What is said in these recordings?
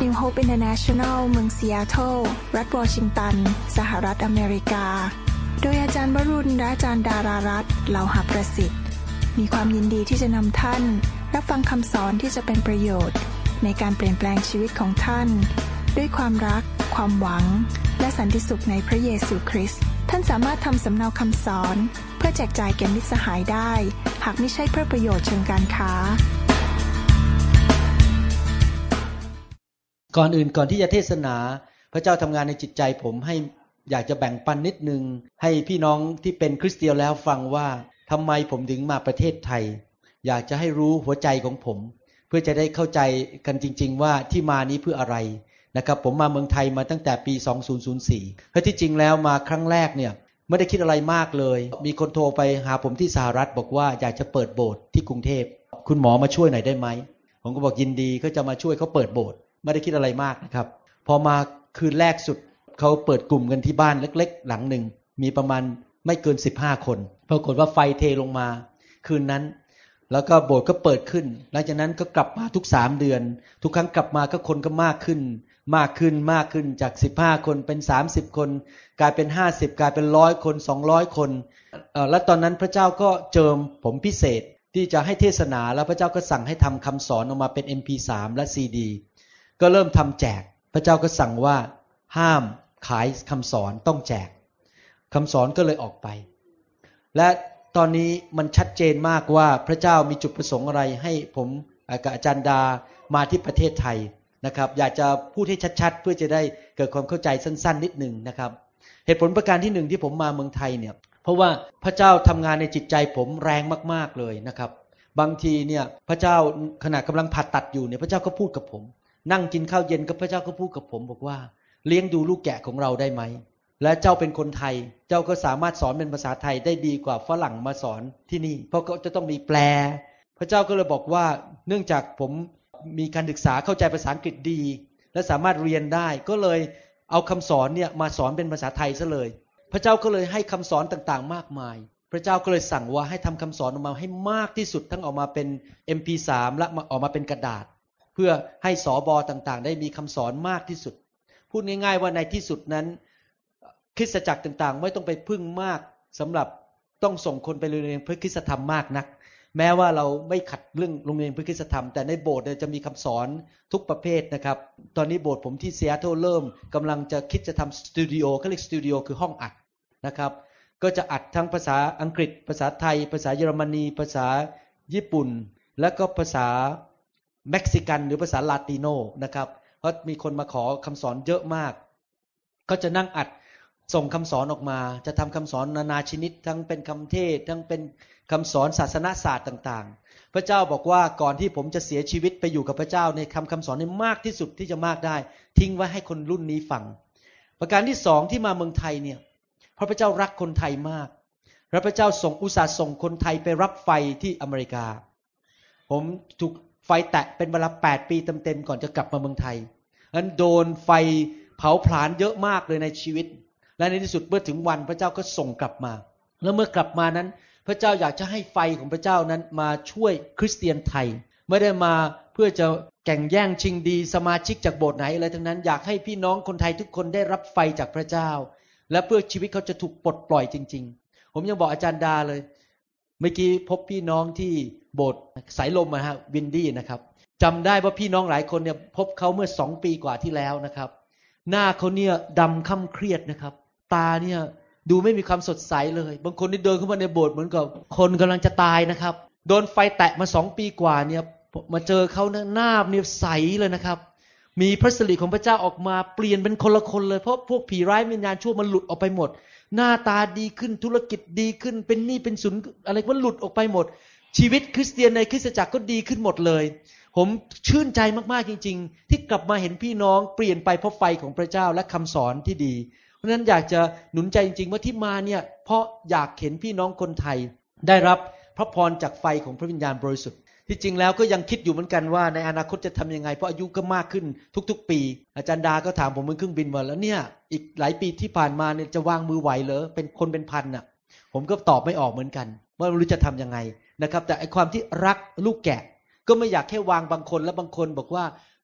Living Hope International เมืองซีแอตเทิลรัฐวอชิงตันสหรัฐอเมริกาโดยอาจารย์วรุณและอาจารย์ดารารัตน์เหล่าหประสิทธิ์มีความยินดีที่จะนำท่านรับฟังคำสอนที่จะเป็นประโยชน์ในการเปลี่ยนแปลงชีวิตของท่านด้วยความรักความหวังและสันติสุขในพระเยซูคริสต์ท่านสามารถทำสำเนาคำสอนเพื่อแจกจ่ายแก่มิตรสหายได้หากไม่ใช่เพื่อประโยชน์เชิงการค้าก่อนอื่นก่อนที่จะเทศนาพระเจ้าทำงานในจิตใจผมให้อยากจะแบ่งปันนิดนึงให้พี่น้องที่เป็นคริสเตียนแล้วฟังว่าทำไมผมถึงมาประเทศไทยอยากจะให้รู้หัวใจของผมเพื่อจะได้เข้าใจกันจริงๆว่าที่มานี้เพื่ออะไรนะครับผมมาเมืองไทยมาตั้งแต่ปี2004และที่จริงแล้วมาครั้งแรกเนี่ยไม่ได้คิดอะไรมากเลยมีคนโทรไปหาผมที่สหรัฐบอกว่าอยากจะเปิดโบสถ์ที่กรุงเทพคุณหมอมาช่วยหน่อยได้ไหมผมก็บอกยินดีก็จะมาช่วยเขาเปิดโบสถ์ไม่ได้คิดอะไรมากนะครับพอมาคืนแรกสุดเขาเปิดกลุ่มกันที่บ้านเล็กๆหลังหนึ่งมีประมาณไม่เกิน15คนปรากฏว่าไฟเทลงมาคืนนั้นแล้วก็โบสถ์ก็เปิดขึ้นหลังจากนั้นก็กลับมาทุก3เดือนทุกครั้งกลับมาก็คนก็มากขึ้นจาก15คนเป็น30คนกลายเป็น50กลายเป็น100คน200คนและตอนนั้นพระเจ้าก็เจิมผมพิเศษที่จะให้เทศนาแล้วพระเจ้าก็สั่งให้ทำคำสอนออกมาเป็น MP3 และ CD ก็เริ่มทำแจกพระเจ้าก็สั่งว่าห้ามขายคำสอนต้องแจกคำสอนก็เลยออกไปและตอนนี้มันชัดเจนมากว่าพระเจ้ามีจุดประสงค์อะไรให้ผมกับอาจารย์ดามาที่ประเทศไทยนะครับอยากจะพูดให้ชัดๆเพื่อจะได้เกิดความเข้าใจสั้นๆนิดนึงนะครับเหตุผลประการที่1ที่ผมมาเมืองไทยเนี่ยเพราะว่าพระเจ้าทำงานในจิตใจผมแรงมากๆเลยนะครับบางทีเนี่ยพระเจ้าขณะกำลังผ่าตัดอยู่เนี่ยพระเจ้าก็พูดกับผมนั่งกินข้าวเย็นกับพระเจ้าก็พูดกับผมบอกว่าเลี้ยงดูลูกแกะของเราได้ไหมและเจ้าเป็นคนไทยเจ้าก็สามารถสอนเป็นภาษาไทยได้ดีกว่าฝรั่งมาสอนที่นี่เพราะก็จะต้องมีแปลพระเจ้าก็เลยบอกว่าเนื่องจากผมมีการศึกษาเข้าใจภาษาอังกฤษดีและสามารถเรียนได้ก็เลยเอาคำสอนเนี่ยมาสอนเป็นภาษาไทยซะเลยพระเจ้าก็เลยให้คำสอนต่างๆมากมายพระเจ้าก็เลยสั่งว่าให้ทำคำสอนออกมาให้มากที่สุดทั้งออกมาเป็น MP3 และออกมาเป็นกระดาษเพื่อให้สบต่างๆได้มีคำสอนมากที่สุดพูดง่ายๆว่าในที่สุดนั้นคริสตจักรต่างๆไม่ต้องไปพึ่งมากสำหรับต้องส่งคนไปเรียนพระคริสตธรรมมากนักแม้ว่าเราไม่ขัดเรื่องโรงเรียนพระคริสตธรรมแต่ในโบสถ์จะมีคำสอนทุกประเภทนะครับตอนนี้โบสถ์ผมที่ซีแอตเทิลเริ่มกำลังจะคิดจะทำสตูดิโอเขาเรียกสตูดิโอคือห้องอัดนะครับก็จะอัดทั้งภาษาอังกฤษภาษาไทยภาษาเยอรมนีภาษาญี่ปุ่นและก็ภาษาเม็กซิกันหรือภาษาลาติโนนะครับเพราะมีคนมาขอคำสอนเยอะมากก็จะนั่งอัดส่งคำสอนออกมาจะทำคำสอนนานาชนิดทั้งเป็นคำเทศทั้งเป็นคำสอนศาสนศาสตร์ต่างๆพระเจ้าบอกว่าก่อนที่ผมจะเสียชีวิตไปอยู่กับพระเจ้าในคำสอนนี้มากที่สุดที่จะมากได้ทิ้งไว้ให้คนรุ่นนี้ฟังประการที่2ที่มาเมืองไทยเนี่ยเพราะพระเจ้ารักคนไทยมากและพระเจ้าอุตส่าห์ส่งคนไทยไปรับไฟที่อเมริกาผมถูกไฟแตะเป็นเวลา8 ปีเต็มๆก่อนจะกลับมาเมืองไทยนั้นโดนไฟเผาผลาญเยอะมากเลยในชีวิตและในที่สุดเมื่อถึงวันพระเจ้าก็ส่งกลับมาแล้วเมื่อกลับมานั้นพระเจ้าอยากจะให้ไฟของพระเจ้านั้นมาช่วยคริสเตียนไทยไม่ได้มาเพื่อจะแข่งแย่งชิงดีสมาชิกจากโบสถ์ไหนอะไรทั้งนั้นอยากให้พี่น้องคนไทยทุกคนได้รับไฟจากพระเจ้าและเพื่อชีวิตเขาจะถูกปลดปล่อยจริงๆผมยังบอกอาจารย์ดาเลยเมื่อกี้พบพี่น้องที่โบสถ์สายลมวินดี้นะครับจำได้ว่าพี่น้องหลายคนเนี่ยพบเขาเมื่อ2 ปีกว่าที่แล้วนะครับหน้าเขาเนี่ยดำค่ำเครียดนะครับตาเนี่ยดูไม่มีความสดใสเลยบางคนที่เดินเข้ามาในโบสถ์เหมือนกับคนกำลังจะตายนะครับโดนไฟแตะมา2 ปีกว่าเนี่ยมาเจอเขาหน้าเนี่ยใสเลยนะครับมีพระสิริของพระเจ้าออกมาเปลี่ยนเป็นคนละคนเลยเพราะพวกผีร้ายวิญญาณชั่วมันหลุดออกไปหมดหน้าตาดีขึ้นธุรกิจดีขึ้นเป็นหนี้เป็นสินอะไรก็หลุดออกไปหมดชีวิตคริสเตียนในคริสตจักรก็ดีขึ้นหมดเลยผมชื่นใจมากๆจริงๆที่กลับมาเห็นพี่น้องเปลี่ยนไปเพราะไฟของพระเจ้าและคำสอนที่ดีเพราะฉะนั้นอยากจะหนุนใจจริงๆว่าที่มาเนี่ยเพราะอยากเห็นพี่น้องคนไทยได้รับพระพรจากไฟของพระวิญญาณบริสุทธิ์ที่จริงแล้วก็ยังคิดอยู่เหมือนกันว่าในอนาคตจะทำยังไงเพราะอายุก็มากขึ้นทุกๆปีอาจารย์ดาก็ถามผมบนเครื่องบินว่าแล้วเนี่ยอีกหลายปีที่ผ่านมาเนี่ยจะวางมือไหวเหรอเป็นคนเป็นพันน่ะผมก็ตอบไม่ออกเหมือนกันว่าไม่รู้จะทำยังไงนะครับแต่ไอ้ความที่รักลูกแกะก็ไม่อยากแค่วางบางคนแล้วบางคนบอกว่า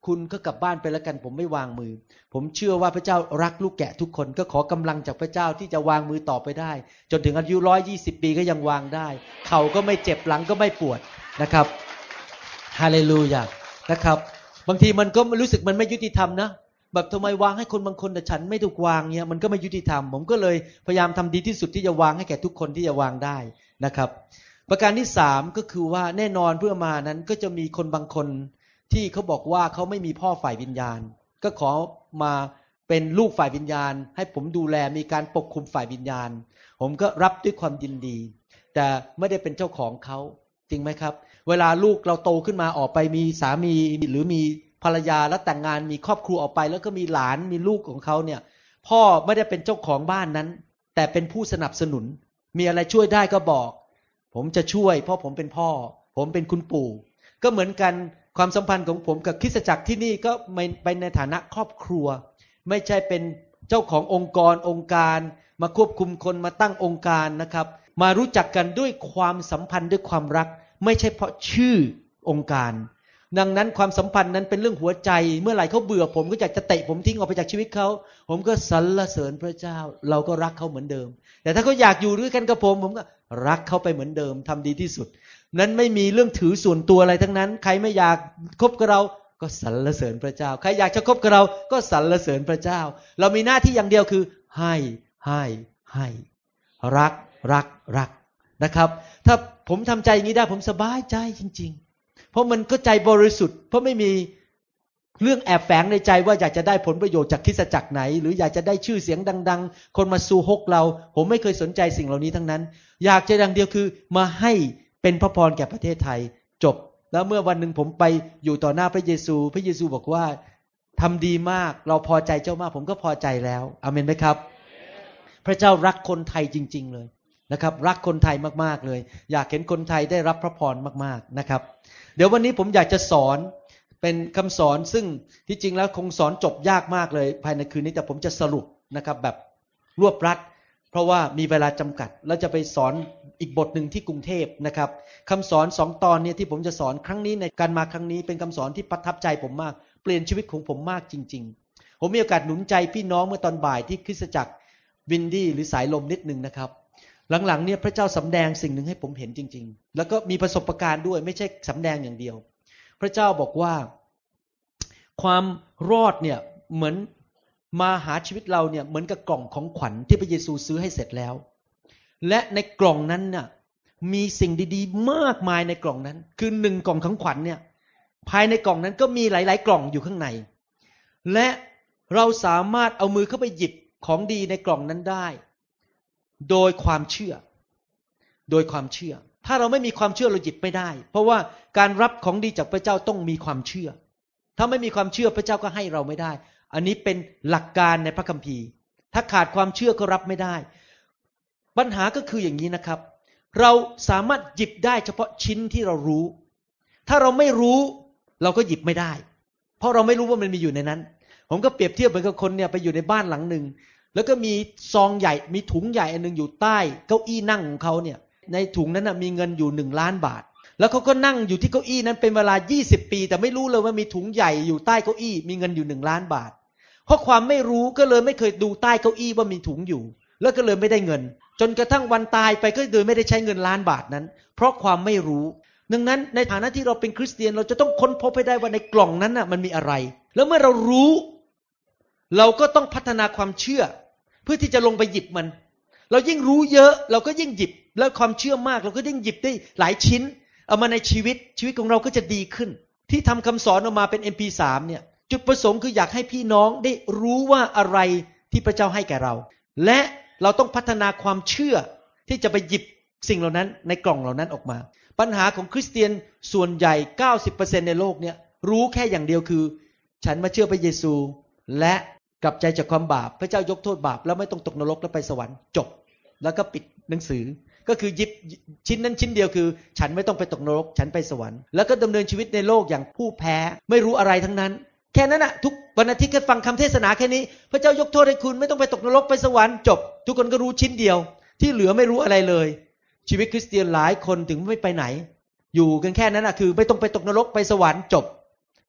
คุณก็กลับบ้านไปแล้วกันผมไม่วางมือผมเชื่อว่าพระเจ้ารักลูกแกะทุกคนก็ขอกำลังจากพระเจ้าที่จะวางมือต่อไปได้จนถึงอายุ120 ปีก็ยังวางได้เข่าก็ไม่เจ็บหลังก็ไม่ปวดนะครับฮาเลลูยานะครับบางทีมันก็รู้สึกมันไม่ยุติธรรมนะแบบทำไมวางให้คนบางคนแต่ฉันไม่ถูกวางเนี่ยมันก็ไม่ยุติธรรมผมก็เลยพยายามทำดีที่สุดที่จะวางให้แก่ทุกคนที่จะวางได้นะครับประการที่3ก็คือว่าแน่นอนเพื่อมานั้นก็จะมีคนบางคนที่เขาบอกว่าเขาไม่มีพ่อฝ่ายวิญญาณก็ขอมาเป็นลูกฝ่ายวิญญาณให้ผมดูแลมีการปกคุมฝ่ายวิญญาณผมก็รับด้วยความยินดีแต่ไม่ได้เป็นเจ้าของเขาจริงไหมครับเวลาลูกเราโตขึ้นมาออกไปมีสามีหรือมีภรรยาแล้วแต่งงานมีครอบครัวออกไปแล้วก็มีหลานมีลูกของเขาเนี่ยพ่อไม่ได้เป็นเจ้าของบ้านนั้นแต่เป็นผู้สนับสนุนมีอะไรช่วยได้ก็บอกผมจะช่วยเพราะผมเป็นพ่อผมเป็นคุณปู่ก็เหมือนกันความสัมพันธ์ของผมกับคริสตจักรที่นี่ก็ไปในฐานะครอบครัวไม่ใช่เป็นเจ้าขององค์การมาควบคุมคนมาตั้งองค์การนะครับมารู้จักกันด้วยความสัมพันธ์ด้วยความรักไม่ใช่เพราะชื่อองค์การดังนั้นความสัมพันธ์นั้นเป็นเรื่องหัวใจเมื่อไหร่เขาเบื่อผมก็อยากจะเตะผมทิ้งออกไปจากชีวิตเขาผมก็สรรเสริญพระเจ้าเราก็รักเขาเหมือนเดิมแต่ถ้าเขาอยากอยู่ด้วยกันกับผมก็รักเขาไปเหมือนเดิมทำดีที่สุดนั้นไม่มีเรื่องถือส่วนตัวอะไรทั้งนั้นใครไม่อยากคบกับเราก็สรรเสริญพระเจ้าใครอยากจะคบกับเราก็สรรเสริญพระเจ้าเรามีหน้าที่อย่างเดียวคือให้รักนะครับถ้าผมทำใจอย่างนี้ได้ผมสบายใจจริงๆเพราะมันก็ใจบริสุทธิ์เพราะไม่มีเรื่องแอบแฝงในใจว่าอยากจะได้ผลประโยชน์จากคริสตจักรไหนหรืออยากจะได้ชื่อเสียงดังๆคนมาซูฮกเราผมไม่เคยสนใจสิ่งเหล่านี้ทั้งนั้นอยากจะอย่างเดียวคือมาให้เป็นพระพรแก่ประเทศไทยจบแล้วเมื่อวันหนึ่งผมไปอยู่ต่อหน้าพระเยซูบอกว่าทำดีมากเราพอใจเจ้ามากผมก็พอใจแล้วอาเมนไหมครับพระเจ้ารักคนไทยจริงๆเลยนะครับรักคนไทยมากๆเลยอยากเห็นคนไทยได้รับพระพรมากๆนะครับเดี๋ยววันนี้ผมอยากจะสอนเป็นคำสอนซึ่งที่จริงแล้วคงสอนจบยากมากเลยภายในคืนนี้แต่ผมจะสรุปนะครับแบบรวบรัดเพราะว่ามีเวลาจำกัดแล้วจะไปสอนอีกบทหนึ่งที่กรุงเทพนะครับคำสอน2 ตอนนี้ที่ผมจะสอนครั้งนี้ในการมาครั้งนี้เป็นคำสอนที่ประทับใจผมมากเปลี่ยนชีวิตของผมมากจริงๆผมมีโอกาสหนุนใจพี่น้องเมื่อตอนบ่ายที่คริสตจักรวินดี้หรือสายลมนิดนึงนะครับหลังๆเนี่ยพระเจ้าสำแดงสิ่งหนึ่งให้ผมเห็นจริงๆแล้วก็มีประสบการณ์ด้วยไม่ใช่สำแดงอย่างเดียวพระเจ้าบอกว่าความรอดเนี่ยเหมือนมาหาชีวิตเราเนี่ยเหมือนกับกล่องของขวัญที่พระเยซูซื้อให้เสร็จแล้วและในกล่องนั้นน่ะมีสิ่งดีๆมากมายในกล่องนั้นคือ1 กล่องของขวัญเนี่ยภายในกล่องนั้นก็มีหลายๆกล่องอยู่ข้างในและเราสามารถเอามือเข้าไปหยิบของดีในกล่องนั้นได้โดยความเชื่อถ้าเราไม่มีความเชื่อเราหยิบไม่ได้เพราะว่าการรับของดีจากพระเจ้าต้องมีความเชื่อถ้าไม่มีความเชื่อพระเจ้าก็ให้เราไม่ได้อันนี้เป็นหลักการในพระคัมภีร์ถ้าขาดความเชื่อก็รับไม่ได้ปัญหาก็คืออย่างนี้นะครับเราสามารถหยิบได้เฉพาะชิ้นที่เรารู้ถ้าเราไม่รู้เราก็หยิบไม่ได้เพราะเราไม่รู้ว่ามันมีอยู่ในนั้นผมก็เปรียบเทียบเหมือนกับคนเนี่ยไปอยู่ในบ้านหลังนึงแล้วก็มีซองใหญ่มีถุงใหญ่อันนึงอยู่ใต้เก้าอี้นั่งของเขาเนี่ยในถุงนั้นมีเงินอยู่1 ล้านบาทแล้วเขาก็นั่งอยู่ที่เก้าอี้นั้นเป็นเวลา20 ปีแต่ไม่รู้เลยว่ามีถุงใหญ่อยู่ใต้เก้าอี้มีเงินอยู่1 ล้านบาทเพราะความไม่รู้ก็เลยไม่เคยดูใต้เก้าอี้ว่ามีถุงอยู่แล้วก็เลยไม่ได้เงินจนกระทั่งวันตายไปก็โดยไม่ได้ใช้เงิน1 ล้านบาทนั้นเพราะความไม่รู้ดังนั้นในฐานะที่เราเป็นคริสเตียนเราจะต้องค้นพบให้ได้ว่าในกล่องนั้นมันมีอะไรแล้วเมื่อเรารู้เราก็ต้องพัฒนาความเชื่อเพื่อที่จะลงไปหยิบมันเรายิ่งรู้เยอะเราก็ยิ่งหยิบแล้วความเชื่อมากเราก็ยิ่งหยิบได้หลายชิ้นเอามาในชีวิตของเราก็จะดีขึ้นที่ทำคำสอนออกมาเป็น MP3 เนี่ยจุดประสงค์คืออยากให้พี่น้องได้รู้ว่าอะไรที่พระเจ้าให้แก่เราและเราต้องพัฒนาความเชื่อที่จะไปหยิบสิ่งเหล่านั้นในกล่องเหล่านั้นออกมาปัญหาของคริสเตียนส่วนใหญ่ 90% ในโลกเนี่ยรู้แค่อย่างเดียวคือฉันมาเชื่อพระเยซูและกลับใจจากความบาปพระเจ้ายกโทษบาปแล้วไม่ต้องตกนรกแล้วไปสวรรค์จบแล้วก็ปิดหนังสือก็คือหยิบชิ้นนั้นชิ้นเดียวคือฉันไม่ต้องไปตกนรกฉันไปสวรรค์แล้วก็ดำเนินชีวิตในโลกอย่างผู้แพ้ไม่รู้อะไรทั้งนั้นแค่นั้นน่ะทุกวันอาทิตย์แค่ฟังคำเทศนาแค่นี้พระเจ้ายกโทษให้คุณไม่ต้องไปตกนรกไปสวรรค์จบทุกคนก็รู้ชิ้นเดียวที่เหลือไม่รู้อะไรเลยชีวิตคริสเตียนหลายคนถึงไม่ไปไหนอยู่กันแค่นั้นน่ะคือไม่ต้องไปตกนรกไปสวรรค์จบ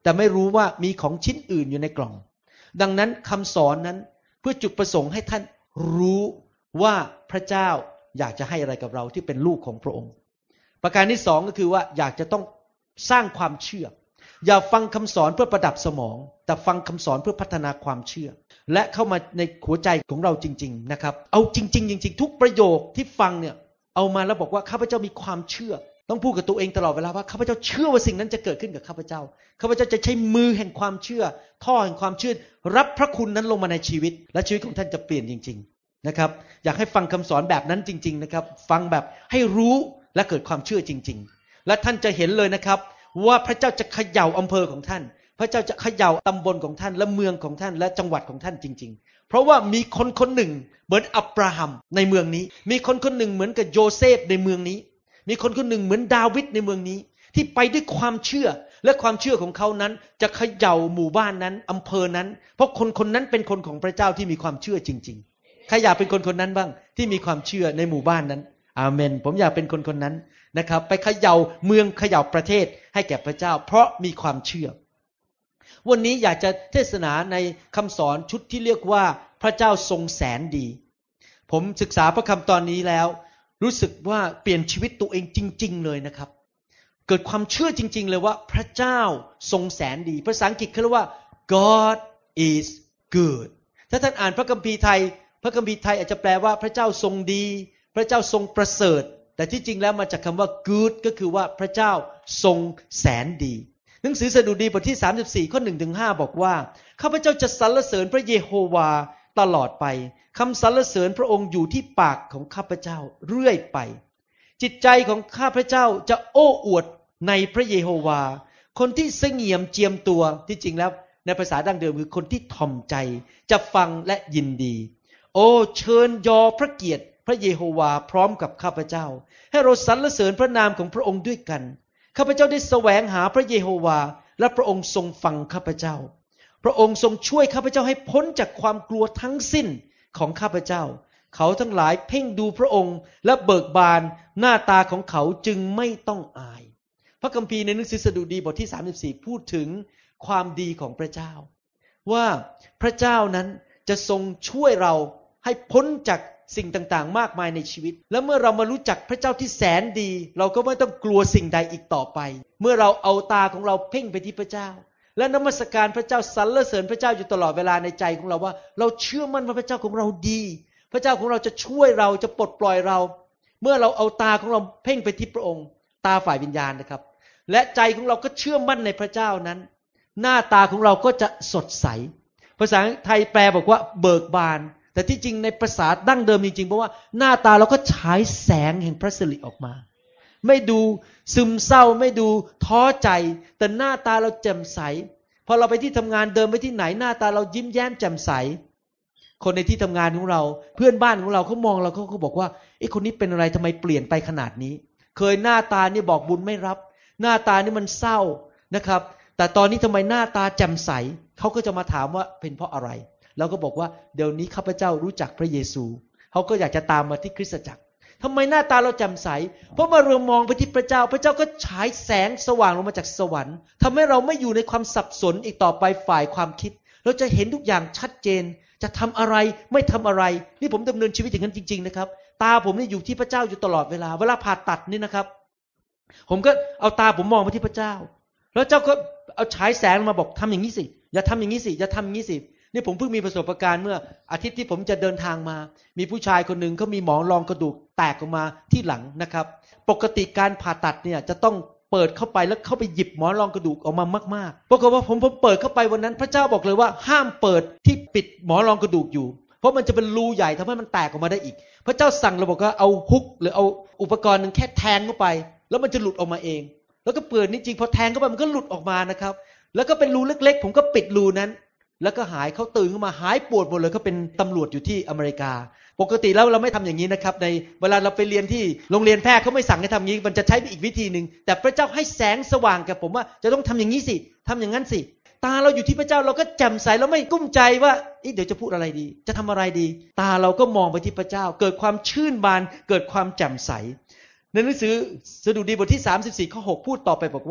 แต่ไม่รู้ว่ามีของชิ้นอื่นอยู่ในกล่องดังนั้นคำสอนนั้นเพื่อจุดประสงค์ให้ท่านรู้ว่าพระเจ้าอยากจะให้อะไรกับเราที่เป็นลูกของพระองค์ประการที่สองก็คือว่าอยากจะต้องสร้างความเชื่ออย่าฟังคำสอนเพื่อประดับสมองแต่ฟังคำสอนเพื่อพัฒนาความเชื่อและเข้ามาในหัวใจของเราจริงๆนะครับเอาจริงๆทุกประโยคที่ฟังเนี่ยเอามาแล้วบอกว่าข้าพเจ้ามีความเชื่อต้องพูดกับตัวเองตลอดเวลาว่าข้าพเจ้าเชื่อว่าสิ่งนั้นจะเกิดขึ้นกับข้าพเจ้าข้าพเจ้าจะใช้มือแห่งความเชื่อท่อแห่งความเชื่อรับพระคุณนั้นลงมาในชีวิตและชีวิตของท่านจะเปลี่ยนจริงๆนะครับอยากให้ฟังคำสอนแบบนั้นจริงๆนะครับฟังแบบให้รู้และเกิดความเชื่อจริงๆและท่านจะเห็นเลยนะครับว่าพระเจ้าจะเขย่าอำเภอของท่านพระเจ้าจะเขย่าตำบลของท่านและเมืองของท่านและจังหวัดของท่านจริงๆเพราะว่ามีคนคนหนึ่งเหมือนอับราฮัมในเมืองนี้มีคนคนหนึ่งเหมือนกับโยเซฟในเมืองนี้มีคนคนหนึ่งเหมือนดาวิดในเมืองนี้ที่ไปด้วยความเชื่อและความเชื่อของเขานั้นจะเขย่าหมู่บ้านนั้นอำเภอนั้นเพราะคนคนนั้นเป็นคนของพระเจ้าที่มีความเชื่อจริงๆใครอยากเป็นคนคนนั้นบ้างที่มีความเชื่อในหมู่บ้านนั้นอาเมนผมอยากเป็นคนคนนั้นนะครับไปเขย่าเมืองเขย่าประเทศให้แก่พระเจ้าเพราะมีความเชื่อวันนี้อยากจะเทศนาในคำสอนชุดที่เรียกว่าพระเจ้าทรงแสนดีผมศึกษาพระคำตอนนี้แล้วรู้สึกว่าเปลี่ยนชีวิตตัวเองจริงๆเลยนะครับเกิดความเชื่อจริงๆเลยว่าพระเจ้าทรงแสนดีภาษาอังกฤษเขาเรียกว่า God is good ถ้าท่านอ่านพระคัมภีร์ไทยพระคัมภีร์ไทยอาจจะแปลว่าพระเจ้าทรงดีพระเจ้าทรงประเสริฐแต่ที่จริงแล้วมาจากคำว่า good ก็คือว่าพระเจ้าทรงแสนดีหนังสือสดุดีบทที่34ข้อ 1-5 บอกว่าข้าพเจ้าจะสรรเสริญพระเยโฮวาตลอดไปคำสรรเสริญพระองค์อยู่ที่ปากของข้าพเจ้าเรื่อยไปจิตใจของข้าพเจ้าจะโอ้อวดในพระเยโฮวาคนที่เสงี่ยมเจียมตัวที่จริงแล้วในภาษาดั้งเดิมคือคนที่ถ่อมใจจะฟังและยินดีโอ้เชิญยอพระเกียรติพระเยโฮวาพร้อมกับข้าพเจ้าให้เราสรรเสริญพระนามของพระองค์ด้วยกันข้าพเจ้าได้แสวงหาพระเยโฮวาและพระองค์ทรงฟังข้าพเจ้าพระองค์ทรงช่วยข้าพเจ้าให้พ้นจากความกลัวทั้งสิ้นของข้าพเจ้าเขาทั้งหลายเพ่งดูพระองค์และเบิกบานหน้าตาของเขาจึงไม่ต้องอายพระคัมภีร์ในหนังสือสดุดีบทที่34พูดถึงความดีของพระเจ้าว่าพระเจ้านั้นจะทรงช่วยเราให้พ้นจากสิ่งต่างๆมากมายในชีวิตและเมื่อเรามารู้จักพระเจ้าที่แสนดีเราก็ไม่ต้องกลัวสิ่งใดอีกต่อไปเมื่อเราเอาตาของเราเพ่งไปที่พระเจ้าและนมัสการพระเจ้าสรรเสริญพระเจ้าอยู่ตลอดเวลาในใจของเราว่าเราเชื่อมั่นว่าพระเจ้าของเราดีพระเจ้าของเราจะช่วยเราจะปลดปล่อยเราเมื่อเราเอาตาของเราเพ่งไปที่พระองค์ตาฝ่ายวิญญาณนะครับและใจของเราก็เชื่อมั่นในพระเจ้านั้นหน้าตาของเราก็จะสดใสภาษาไทยแปลบอกว่าเบิกบานแต่ที่จริงในภาษาดั้งเดิมจริงๆเพราะว่าหน้าตาเราก็ฉายแสงแห่งพระสิริออกมาไม่ดูซึมเศร้าไม่ดูท้อใจแต่หน้าตาเราแจ่มใสพอเราไปที่ทำงานเดินไปที่ไหนหน้าตาเรายิ้มแย้มแจ่มใสคนในที่ทำงานของเราเพื่อนบ้านของเราเขามองเราเขาบอกว่าไอ้คนนี้เป็นอะไรทำไมเปลี่ยนไปขนาดนี้เคยหน้าตานี่บอกบุญไม่รับหน้าตานี่มันเศร้านะครับแต่ตอนนี้ทำไมหน้าตาแจ่มใสเขาก็จะมาถามว่าเป็นเพราะอะไรเราก็บอกว่าเดี๋ยวนี้ข้าพเจ้ารู้จักพระเยซูเขาก็อยากจะตามมาที่คริสตจักรทำไมหน้าตาเราแจ่มใสเพราะเมื่อเรามองไปที่พระเจ้าพระเจ้าก็ฉายแสงสว่างลงมาจากสวรรค์ทำให้เราไม่อยู่ในความสับสนอีกต่อไปฝ่ายความคิดเราจะเห็นทุกอย่างชัดเจนจะทำอะไรไม่ทำอะไรนี่ผมดำเนินชีวิตอย่างนั้นจริงๆนะครับตาผมนี่อยู่ที่พระเจ้าอยู่ตลอดเวลาผ่าตัดนี่นะครับผมก็เอาตาผมมองไปที่พระเจ้าแล้วเจ้าก็เอาฉายแสงมาบอกทำอย่างนี้สิอย่าทำอย่างนี้สิอย่าทำอย่างนี้สินี่ผมเพิ่งมีประสบการณ์เมื่ออาทิตย์ที่ผมจะเดินทางมามีผู้ชายคนหนึ่งเขามีหมอนรองกระดูกแตกออกมาที่หลังนะครับปกติการผ่าตัดเนี่ยจะต้องเปิดเข้าไปแล้วเข้าไปหยิบหมอนรองกระดูกออกมามากๆปรากฏว่าผมเปิดเข้าไปวันนั้นพระเจ้าบอกเลยว่าห้ามเปิดที่ปิดหมอนรองกระดูกอยู่เพราะมันจะเป็นรูใหญ่ทำให้มันแตกออกมาได้อีกพระเจ้าสั่งเราบอกว่าเอาฮุกหรือเอาอุปกรณ์นึงแค่แทงเข้าไปแล้วมันจะหลุดออกมาเองแล้วก็เปิดนี่จริงพอแทงเข้าไปมันก็หลุดออกมานะครับแล้วก็เป็นรูเล็กๆผมก็ปิดรูนั้นแล้วก็หายเขาตื่นขึ้นมาหายปวดหมดเลยเขาเป็นตำรวจอยู่ที่อเมริกาปกติแล้วเราไม่ทำอย่างนี้นะครับในเวลาเราไปเรียนที่โรงเรียนแพทย์เขาไม่สั่งให้ทำอย่างนี้มันจะใช้อีกวิธีนึงแต่พระเจ้าให้แสงสว่างกับผมว่าจะต้องทำอย่างนี้สิทำอย่างนั้นสิตาเราอยู่ที่พระเจ้าเราก็แจ่มใสเราไม่กุ้มใจว่าเดี๋ยวจะพูดอะไรดีจะทำอะไรดีตาเราก็มองไปที่พระเจ้าเกิดความชื่นบานเกิดความแจ่มใสในหนังสือสดุดีบทที่34ข้อ6พูดต่อไปบอกว่า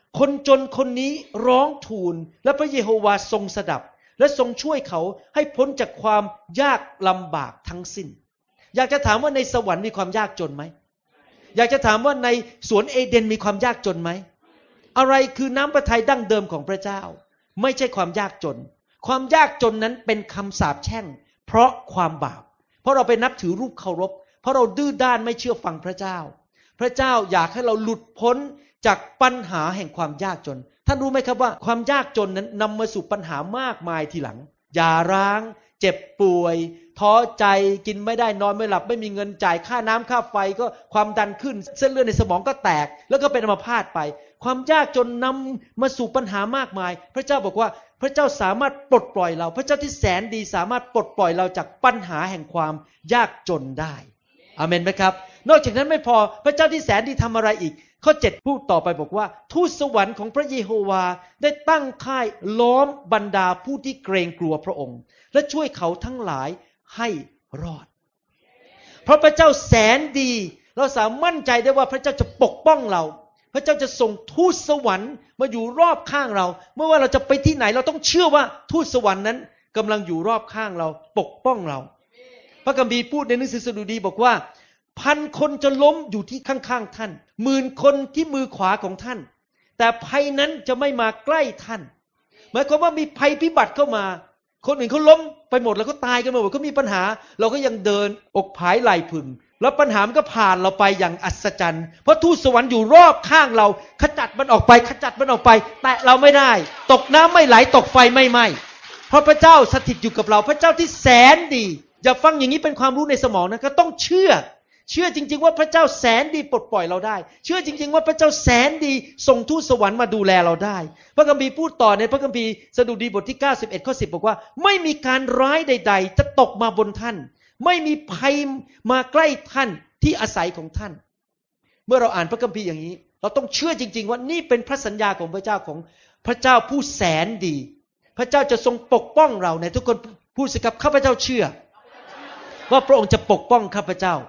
คนจนคนนี้ร้องทูลและพระเยโฮวาทรงสดับและทรงช่วยเขาให้พ้นจากความยากลำบากทั้งสิ้นอยากจะถามว่าในสวรรค์มีความยากจนไหมอยากจะถามว่าในสวนเอเดนมีความยากจนไหมอะไรคือน้ำพระทัยดั้งเดิมของพระเจ้าไม่ใช่ความยากจนความยากจนนั้นเป็นคำสาปแช่งเพราะความบาปเพราะเราไปนับถือรูปเคารพเพราะเราดื้อด้านไม่เชื่อฟังพระเจ้าพระเจ้าอยากให้เราหลุดพ้นจากปัญหาแห่งความยากจนท่านรู้ไหมครับว่าความยากจนนั้นนำมาสู่ปัญหามากมายทีหลังหย่าร้างเจ็บป่วยท้อใจกินไม่ได้นอนไม่หลับไม่มีเงินจ่ายค่าน้ำค่าไฟก็ความดันขึ้นเส้นเลือดในสมองก็แตกแล้วก็เป็นอัมพาตไปความยากจนนำมาสู่ปัญหามากมายพระเจ้าบอกว่าพระเจ้าสามารถปลดปล่อยเราพระเจ้าที่แสนดีสามารถปลดปล่อยเราจากปัญหาแห่งความยากจนได้อาเมนไหมครับนอกจากนั้นไม่พอพระเจ้าที่แสนดีทำอะไรอีกข้อ7พูดต่อไปบอกว่าทูตสวรรค์ของพระเยโฮวาได้ตั้งค่ายล้อมบรรดาผู้ที่เกรงกลัวพระองค์และช่วยเขาทั้งหลายให้รอดเพราะพระเจ้าแสนดีเราสามารถมั่นใจได้ว่าพระเจ้าจะปกป้องเราพระเจ้าจะส่งทูตสวรรค์มาอยู่รอบข้างเราเมื่อว่าเราจะไปที่ไหนเราต้องเชื่อว่าทูตสวรรค์นั้นกำลังอยู่รอบข้างเราปกป้องเราพระคัมภีร์พูดในหนังสือสดุดีบอกว่า1,000 คนจะล้มอยู่ที่ข้างๆท่าน10,000 คนที่มือขวาของท่านแต่ภัยนั้นจะไม่มาใกล้ท่านหมายความว่ามีภัยพิบัติเข้ามาคนอื่นเขาล้มไปหมดแล้วก็ตายกันหมดเขามีปัญหาเราก็ยังเดินอกผายไหล่ผึ่งแล้วปัญหามันก็ผ่านเราไปอย่างอัศจรรย์เพราะทูตสวรรค์อยู่รอบข้างเราขจัดมันออกไปขจัดมันออกไปแตะเราไม่ได้ตกน้ำไม่ไหลตกไฟไม่ไหม้เพราะพระเจ้าสถิตอยู่กับเราพระเจ้าที่แสนดีอย่าฟังอย่างนี้เป็นความรู้ในสมองนะก็ต้องเชื่อจริงๆว่าพระเจ้าแสนดีปลดปล่อยเราได้เชื่อจริงๆว่าพระเจ้าแสนดีส่งทูตสวรรค์มาดูแลเราได้พระคัมภีร์พูดต่อในพระคัมภีร์สดุดีบทที่91ข้อ10บอกว่าไม่มีการร้ายใดๆจะตกมาบนท่านไม่มีภัยมาใกล้ท่านที่อาศัยของท่านเมื่อเราอ่านพระคัมภีร์อย่างนี้เราต้องเชื่อจริงๆว่านี่เป็นพระสัญญาของพระเจ้าพระเจ้าผู้แสนดีพระเจ้าจะทรงปกป้องเราในทุกคนพูดสิครับข้าพเจ้าเชื่อว่าพระองค์จะปกป้องข้าพเจ้า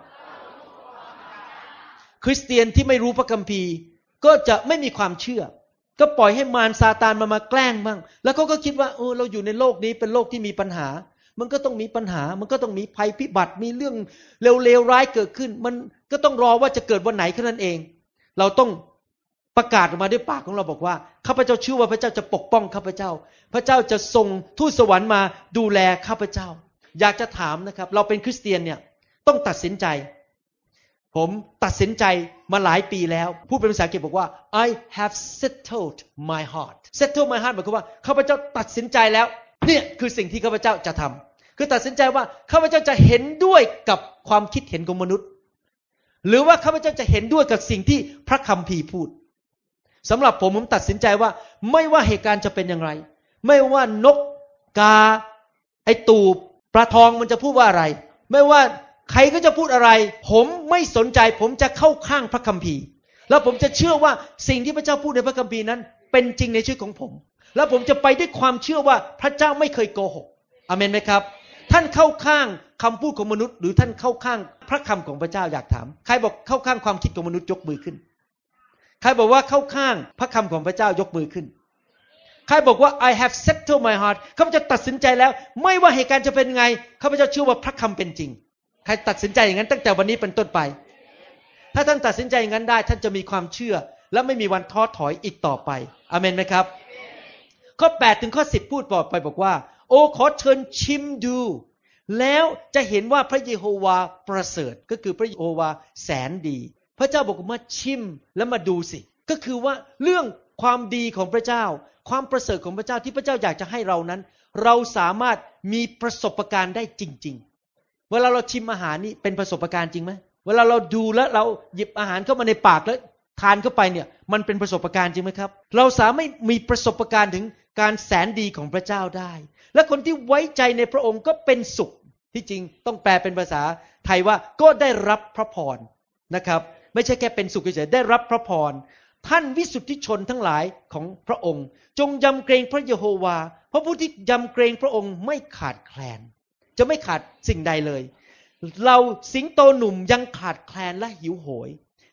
คริสเตียนที่ไม่รู้พระคัมภีร์ก็จะไม่มีความเชื่อก็ปล่อยให้มารซาตานมาแกล้งบ้างแล้วเขาก็คิดว่าเราอยู่ในโลกนี้เป็นโลกที่มีปัญหามันก็ต้องมีปัญหามันก็ต้องมีภัยพิบัติมีเรื่องเลวร้ายเกิดขึ้นมันก็ต้องรอว่าจะเกิดวันไหนแค่นั้นเองเราต้องประกาศออกมาด้วยปากของเราบอกว่าข้าพเจ้าเชื่อว่าพระเจ้าจะปกป้องข้าพเจ้าพระเจ้าจะส่งทูตสวรรค์มาดูแลข้าพเจ้าอยากจะถามนะครับเราเป็นคริสเตียนเนี่ยต้องตัดสินใจผมตัดสินใจมาหลายปีแล้วพูดเป็นภาษาอังกฤษบอกว่า I have settled my heart settle my heart หมายความว่าข้าพเจ้าตัดสินใจแล้วเนี่ยคือสิ่งที่ข้าพเจ้าจะทำคือตัดสินใจว่าข้าพเจ้าจะเห็นด้วยกับความคิดเห็นของมนุษย์หรือว่าข้าพเจ้าจะเห็นด้วยกับสิ่งที่พระคัมภีร์พูดสำหรับผมตัดสินใจว่าไม่ว่าเหตุการณ์จะเป็นอย่างไรไม่ว่านกกาไอตูบปลาทองมันจะพูดว่าอะไรไม่ว่าใครก็จะพูดอะไรผมไม่สนใจผมจะเข้าข้างพระคัมภีร์แล้วผมจะเชื่อว่าสิ่งที่พระเจ้าพูดในพระคัมภีร์นั้นเป็นจริงในชีวิตของผมแล้วผมจะไปด้วยความเชื่อว่าพระเจ้าไม่เคยโกหกอาเมนไหมครับท่านเข้าข้างคำพูดของมนุษย์หรือท่านเข้าข้างพระคำของพระเจ้าอยากถามใครบอกเข้าข้างความคิดของมนุษย์ยกมือขึ้นใครบอกว่าเข้าข้างพระคำของพระเจ้ายกมือขึ้นใครบอกว่า I have settled my heart ข้าพเจ้าตัดสินใจแล้วไม่ว่าเหตุการณ์จะเป็นไงข้าพเจ้าเชื่อว่าพระคำเป็นจริงใครตัดสินใจอย่างนั้นตั้งแต่วันนี้เป็นต้นไปถ้าท่านตัดสินใจอย่างนั้นได้ท่านจะมีความเชื่อและไม่มีวันท้อถอยอีกต่อไปอาเมนไหมครับข้อ8ถึงข้อ10พูดต่อไปบอกว่าโอ้ขอเชิญชิมดูแล้วจะเห็นว่าพระเยโฮวาประเสริฐก็คือพระเยโฮวาแสนดีพระเจ้าบอกว่ามาชิมแล้วมาดูสิก็คือว่าเรื่องความดีของพระเจ้าความประเสริฐของพระเจ้าที่พระเจ้าอยากจะให้เรานั้นเราสามารถมีประสบการณ์ได้จริงๆเวลาเราชิมอาหารนี่เป็นประสบการณ์จริงไหมเวลาเราดูแล้วเราหยิบอาหารเข้ามาในปากแล้วทานเข้าไปเนี่ยมันเป็นประสบการณ์จริงไหมครับเราสามารถมีประสบการณ์ถึงการแสนดีของพระเจ้าได้และคนที่ไว้ใจในพระองค์ก็เป็นสุขที่จริงต้องแปลเป็นภาษาไทยว่าก็ได้รับพระพรนะครับไม่ใช่แค่เป็นสุขเฉยๆได้รับพระพรท่านวิสุทธิชนทั้งหลายของพระองค์จงยำเกรงพระเยโฮวาเพราะผู้ที่ยำเกรงพระองค์ไม่ขาดแคลนจะไม่ขาดสิ่งใดเลยเราสิงโตหนุ่มยังขาดแคลนและหิวโหย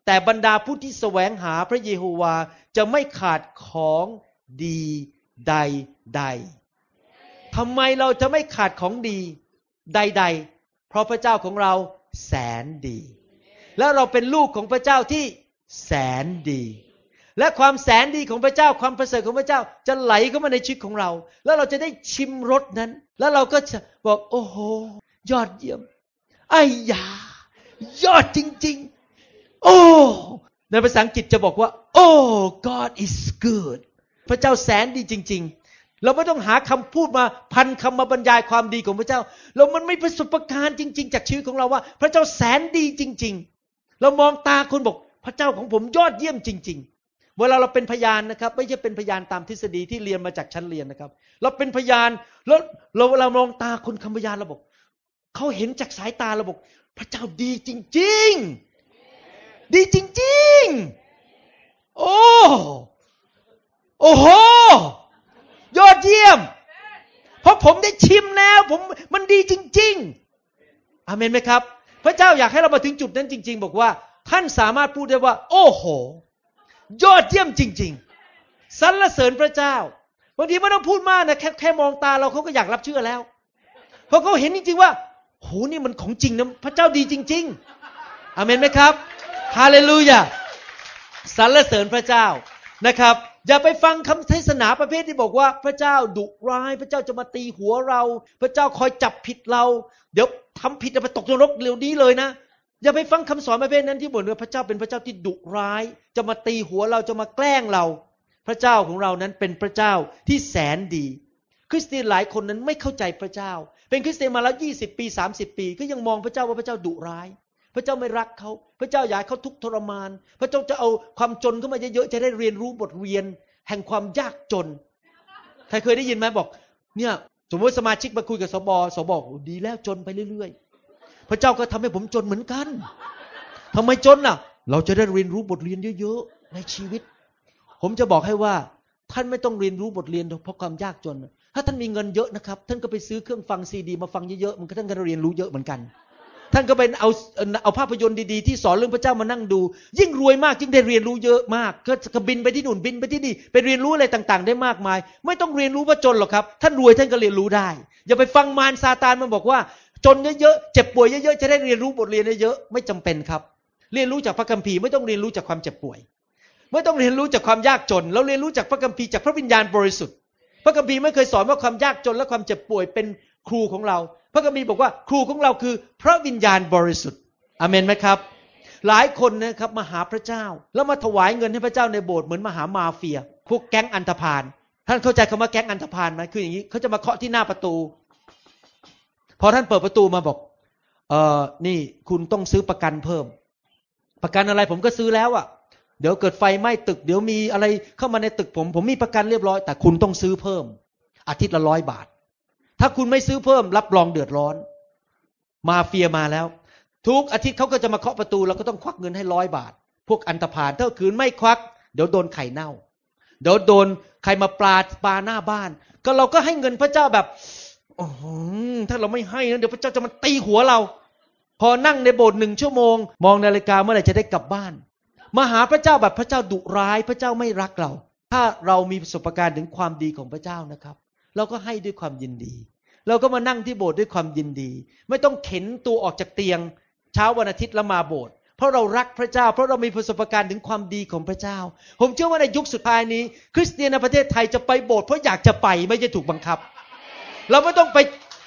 แต่บรรดาผู้ที่แสวงหาพระเยโฮวาจะไม่ขาดของดีใดๆทำไมเราจะไม่ขาดของดีใดๆเพราะพระเจ้าของเราแสนดีและเราเป็นลูกของพระเจ้าที่แสนดีและความแสนดีของพระเจ้าความประเสริฐของพระเจ้าจะไหลเข้ามาในชีวิตของเราแล้วเราจะได้ชิมรสนั้นแล้วเราก็จะบอกโอ้โหยอดเยี่ยมไอ้ยายอดจริงๆโอ้ในภาษาอังกฤษจะบอกว่าโอ้ God is good พระเจ้าแสนดีจริงๆเราไม่ต้องหาคำพูดมาพันคำมาบรรยายความดีของพระเจ้าเรามันไม่ประสบการณ์จริงๆจากชีวิตของเราว่าพระเจ้าแสนดีจริงๆเรามองตาคนบอกพระเจ้าของผมยอดเยี่ยมจริงๆเวลาเราเป็นพยานนะครับไม่ใช่เป็นพยานตามทฤษฎีที่เรียนมาจากชั้นเรียนนะครับเราเป็นพยานแล้วเรามองตาคนคำพยานเราบอกเขาเห็นจากสายตาเราบอกพระเจ้าดีจริงๆดีจริงๆโอ้โหยอดเยี่ยมเพราะผมได้ชิมแล้วมันดีจริงๆอาเมนไหมครับพระเจ้าอยากให้เรามาถึงจุดนั้นจริงๆบอกว่าท่านสามารถพูดได้ว่าโอ้โหยอดเยี่ยมจริงๆสรรเสริญพระเจ้าบางทีไม่ต้องพูดมากนะแค่มองตาเราเขาก็อยากรับเชื่อแล้วเพราะเขาเห็นจริงๆว่าโหนี่มันของจริงนะพระเจ้าดีจริงๆอาเมนไหมครับฮาเลลูยาสรรเสริญพระเจ้านะครับอย่าไปฟังคำเทศนาประเภทที่บอกว่าพระเจ้าดุร้ายพระเจ้าจะมาตีหัวเราพระเจ้าคอยจับผิดเราเดี๋ยวทำผิดจะไปตกนรกเร็วนี้เลยนะอย่าไปฟังคำสอนประเภทนั้นที่บอกว่าพระเจ้าเป็นพระเจ้าที่ดุร้ายจะมาตีหัวเราจะมาแกล้งเราพระเจ้าของเรานั้นเป็นพระเจ้าที่แสนดีคริสเตียนหลายคนนั้นไม่เข้าใจพระเจ้าเป็นคริสเตียนมาแล้ว20 ปี30 ปีก็ยังมองพระเจ้าว่าพระเจ้าดุร้ายพระเจ้าไม่รักเขาพระเจ้าอยากให้เขาทุกข์ทรมานพระเจ้าจะเอาความจนเข้ามาเยอะๆจะได้เรียนรู้บทเรียนแห่งความยากจนใครเคยได้ยินไหมบอกเนี่ยสมมติสมาชิกมาคุยกับสบดีแล้วจนไปเรื่อยๆพระเจ้าก็ทำให้ผมจนเหมือนกันทำไมจนน่ะเราจะได้เรียนรู้บทเรียนเยอะๆในชีวิตผมจะบอกให้ว่าท่านไม่ต้องเรียนรู้บทเรียนเพราะความยากจนถ้าท่านมีเงินเยอะนะครับท่านก็ไปซื้อเครื่องฟังซีดีมาฟังเยอะๆมันก็ท่านก็เรียนรู้เยอะเหมือนกันท่านก็เป็นเอาภาพยนตร์ดีๆที่สอนเรื่องพระเจ้ามานั่งดูยิ่งรวยมากยิ่งได้เรียนรู้เยอะมากก็บินไปที่นู่นบินไปที่นี่ไปเรียนรู้อะไรต่างๆได้มากมายไม่ต้องเรียนรู้ว่าจนหรอกครับท่านรวยท่านก็เรียนรู้ได้อย่าไปฟังมารซาตานมันบอกว่าจนเยอะๆเจ็บป่วยเยอะๆจะได้เรียนรู้บทเรียนเยอะๆไม่จำเป็นครับเรียนรู้จากพระคัมภีร์ไม่ต้องเรียนรู้จากความเจ็บป่วยไม่ต้องเรียนรู้จากความยากจนเราเรียนรู้จากพระคัมภีร์จากพระวิญญาณบริสุทธิ์พระคัมภีร์ไม่เคยสอนว่าความยากจนและความเจ็บป่วยเป็นครูของเราพระคัมภีร์บอกว่าครูของเราคือพระวิญญาณบริสุทธิ์อาเมนไหมครับหลายคนนะครับมาหาพระเจ้าแล้วมาถวายเงินให้พระเจ้าในโบสถ์เหมือนมาหามาเฟียพวกแก๊งอันธพาลท่านเข้าใจคำว่าแก๊งอันธพาลไหมคืออย่างนี้เขาจะมาเคาะที่หน้าประตูพอท่านเปิดประตูมาบอกนี่คุณต้องซื้อประกันเพิ่มประกันอะไรผมก็ซื้อแล้วอ่ะเดี๋ยวเกิดไฟไหม้ตึกเดี๋ยวมีอะไรเข้ามาในตึกผมมีประกันเรียบร้อยแต่คุณต้องซื้อเพิ่มอาทิตย์ละ100 บาทถ้าคุณไม่ซื้อเพิ่มรับรองเดือดร้อนมาเฟียมาแล้วทุกอาทิตย์เขาก็จะมาเคาะประตูเราก็ต้องควักเงินให้100 บาทพวกอันธพาลถ้าคืนไม่ควักเดี๋ยวโดนไข่เน่าเดี๋ยวโดนใครมาปาหน้าบ้านก็เราก็ให้เงินพระเจ้าแบบถ้าเราไม่ให้นะเดี๋ยวพระเจ้าจะมาตีหัวเราพอนั่งในโบสถ์1 ชั่วโมงมองนาฬิกาเมื่อไหร่จะได้กลับบ้านมาหาพระเจ้าแบบพระเจ้าดุร้ายพระเจ้าไม่รักเราถ้าเรามีประสบการณ์ถึงความดีของพระเจ้านะครับเราก็ให้ด้วยความยินดีเราก็มานั่งที่โบสถ์ด้วยความยินดีไม่ต้องเข็นตัวออกจากเตียงเช้าวันอาทิตย์แล้วมาโบสถ์เพราะเรารักพระเจ้าเพราะเรามีประสบการณ์ถึงความดีของพระเจ้าผมเชื่อว่าในยุคสุดท้ายนี้คริสเตียนในประเทศไทยจะไปโบสถ์เพราะอยากจะไปไม่ใช่ถูกบังคับเราไม่ต้อง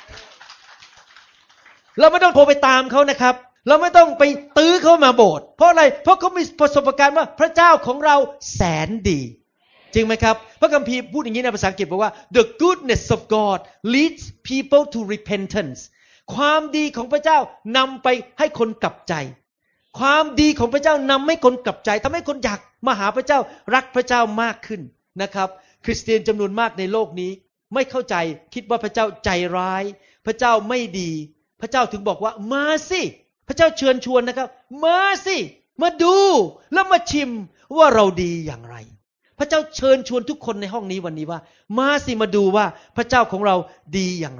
โทรไปตามเขานะครับเราไม่ต้องไปตื้อเขามาโบสถ์เพราะอะไรเพราะเขามีประสบการณ์ว่าพระเจ้าของเราแสนดีจริงไหมครับพระคัมภีร์พูดอย่างนี้ในภาษาอังกฤษบอกว่า the goodness of God leads people to repentance ความดีของพระเจ้านำไปให้คนกลับใจความดีของพระเจ้านำให้คนกลับใจทำให้คนอยากมาหาพระเจ้ารักพระเจ้ามากขึ้นนะครับคริสเตียนจำนวนมากในโลกนี้ไม่เข้าใจคิดว่าพระเจ้าใจร้ายพระเจ้าไม่ดีพระเจ้าถึงบอกว่ามาสิพระเจ้าเชิญชวนนะครับมาสิมาดูแล้วมาชิมว่าเราดีอย่างไรพระเจ้าเชิญชวนทุกคนในห้องนี้วันนี้ว่ามาสิมาดูว่าพระเจ้าของเราดีอย่างไร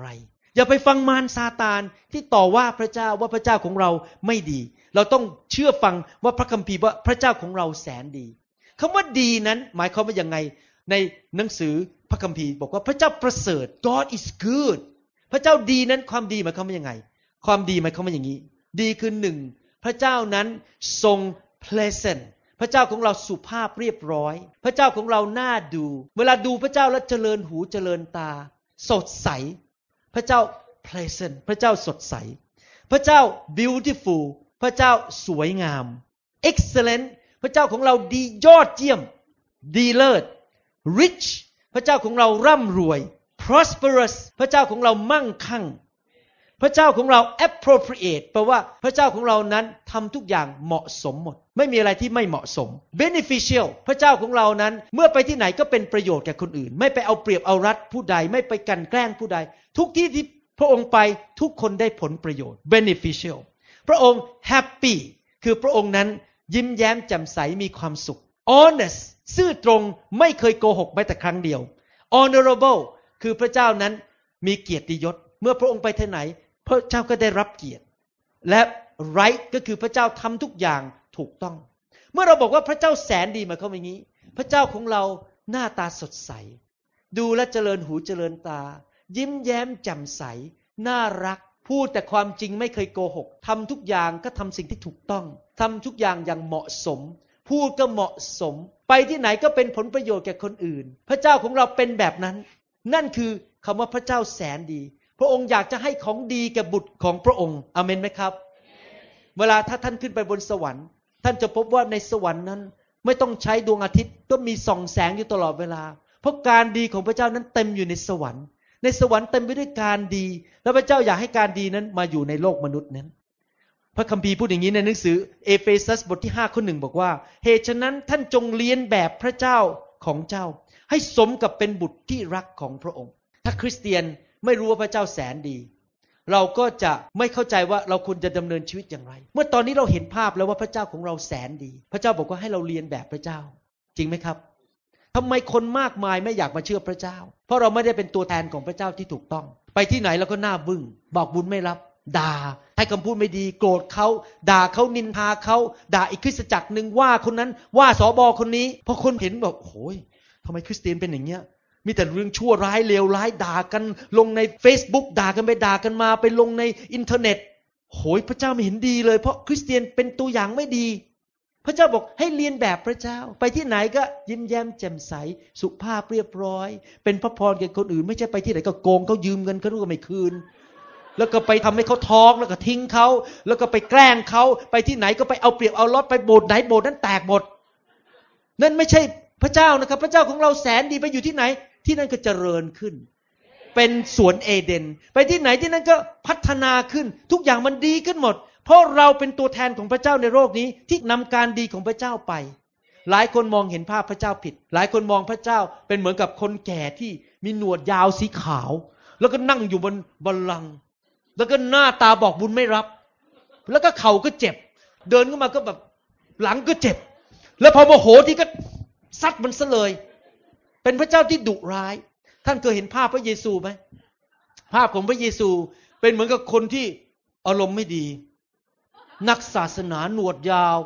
อย่าไปฟังมารซาตานที่ต่อว่าพระเจ้าว่าพระเจ้าของเราไม่ดีเราต้องเชื่อฟังว่าพระคัมภีร์ว่าพระเจ้าของเราแสนดีคำว่าดีนั้นหมายความว่ายังไงในหนังสือพระคัมภีร์บอกว่าพระเจ้าประเสริฐ God is good พระเจ้าดีนั้นความดีหมายความว่ายังไงความดีหมายความว่าอย่างนี้ดีคือหนึ่งพระเจ้านั้นทรง pleasant พระเจ้าของเราสุภาพเรียบร้อยพระเจ้าของเราน่าดูเวลาดูพระเจ้าแล้วเจริญหูเจริญตาสดใสพระเจ้า pleasant พระเจ้าสดใสพระเจ้า beautiful พระเจ้าสวยงาม excellent พระเจ้าของเราดียอดเยี่ยมดีเลิศ rich พระเจ้าของเราร่ำรวย prosperous พระเจ้าของเรามั่งคั่งพระเจ้าของเรา appropriate แปลว่าพระเจ้าของเรานั้นทำทุกอย่างเหมาะสมหมดไม่มีอะไรที่ไม่เหมาะสม beneficial พระเจ้าของเรานั้นเมื่อไปที่ไหนก็เป็นประโยชน์แก่คนอื่นไม่ไปเอาเปรียบเอารัดผู้ใดไม่ไปกลั่นแกล้งผู้ใดทุกที่ที่พระองค์ไปทุกคนได้ผลประโยชน์ beneficial พระองค์ happy คือพระองค์นั้นยิ้มแย้มแจ่มใสมีความสุข honest ซื่อตรงไม่เคยโกหกแม้แต่ครั้งเดียว honorable คือพระเจ้านั้นมีเกียรติยศเมื่อพระองค์ไปที่ไหนพระเจ้าก็ได้รับเกียรติและ right ก็คือพระเจ้าทำทุกอย่างถูกต้องเมื่อเราบอกว่าพระเจ้าแสนดีหมายความว่าอย่างนี้พระเจ้าของเราหน้าตาสดใสดูและเจริญหูเจริญตายิ้มแย้มแจ่มใสน่ารักพูดแต่ความจริงไม่เคยโกหกทำทุกอย่างก็ทำสิ่งที่ถูกต้องทำทุกอย่างอย่างเหมาะสมพูดก็เหมาะสมไปที่ไหนก็เป็นผลประโยชน์แก่คนอื่นพระเจ้าของเราเป็นแบบนั้นนั่นคือคำว่าพระเจ้าแสนดีพระองค์อยากจะให้ของดีแก่บุตรของพระองค์อาเมนไหมครับเวลาถ้าท่านขึ้นไปบนสวรรค์ท่านจะพบว่าในสวรรค์นั้นไม่ต้องใช้ดวงอาทิตย์ก็มีส่องแสงอยู่ตลอดเวลาเพราะการดีของพระเจ้านั้นเต็มอยู่ในสวรรค์ในสวรรค์เต็มไปด้วยการดีและพระเจ้าอยากให้การดีนั้นมาอยู่ในโลกมนุษย์นั้นพระคัมภีร์พูดอย่างนี้ในหนังสือเอเฟซัสบทที่5ข้อ1บอกว่าเหตุฉะนั้นท่านจงเลียนแบบพระเจ้าของเจ้าให้สมกับเป็นบุตรที่รักของพระองค์ถ้าคริสเตียนไม่รู้ว่าพระเจ้าแสนดีเราก็จะไม่เข้าใจว่าเราควรจะดำเนินชีวิตอย่างไรเมื่อตอนนี้เราเห็นภาพแล้วว่าพระเจ้าของเราแสนดีพระเจ้าบอกว่าให้เราเรียนแบบพระเจ้าจริงไหมครับทำไมคนมากมายไม่อยากมาเชื่อพระเจ้าเพราะเราไม่ได้เป็นตัวแทนของพระเจ้าที่ถูกต้องไปที่ไหนเราก็หน้าบึ้งบอกบุญไม่รับด่าให้คำพูดไม่ดีโกรธเขาด่าเขานินทาเขาด่าอีกคริสตจักรนึงว่าคนนั้นว่าสบคนนี้พอคนเห็นบอกโอ้ยทำไมคริสเตียนเป็นอย่างเงี้ยมีแต่เรื่องชั่วร้ายเลวร้ายด่ากันลงใน Facebook ด่ากันไปด่ากันมาไปลงในอินเทอร์เน็ตโหยพระเจ้าไม่เห็นดีเลยเพราะคริสเตียนเป็นตัวอย่างไม่ดีพระเจ้าบอกให้เรียนแบบพระเจ้าไปที่ไหนก็ยิ้มแย้มแจ่มใสสุภาพเรียบร้อยเป็นพระพรแก่คนอื่นไม่ใช่ไปที่ไหนก็โกงเขายืมเงินเขาก็ไม่คืนแล้วก็ไปทำให้เขาท้องแล้วก็ทิ้งเขาแล้วก็ไปแกล้งเขาไปที่ไหนก็ไปเอาเปรียบเอารัดไปโบสถ์ไหนโบสถ์นั้นแตกหมดนั่นไม่ใช่พระเจ้านะครับพระเจ้าของเราแสนดีไปอยู่ที่ไหนที่นั่นก็เจริญขึ้นเป็นสวนเอเดนไปที่ไหนที่นั่นก็พัฒนาขึ้นทุกอย่างมันดีขึ้นหมดเพราะเราเป็นตัวแทนของพระเจ้าในโลกนี้ที่นำการดีของพระเจ้าไปหลายคนมองเห็นภาพพระเจ้าผิดหลายคนมองพระเจ้าเป็นเหมือนกับคนแก่ที่มีหนวดยาวสีขาวแล้วก็นั่งอยู่บนบัลลังก์แล้วก็หน้าตาบอกบุญไม่รับแล้วก็เข่าก็เจ็บเดินเข้ามาก็แบบหลังก็เจ็บแล้วพอโมโหที่ก็ซัดมันซะเลยเป็นพระเจ้าที่ดุร้ายท่านเคยเห็นภาพพระเยซูไหมภาพของพระเยซูเป็นเหมือนกับคนที่อารมณ์ไม่ดีนักศาสนาหนวดยาว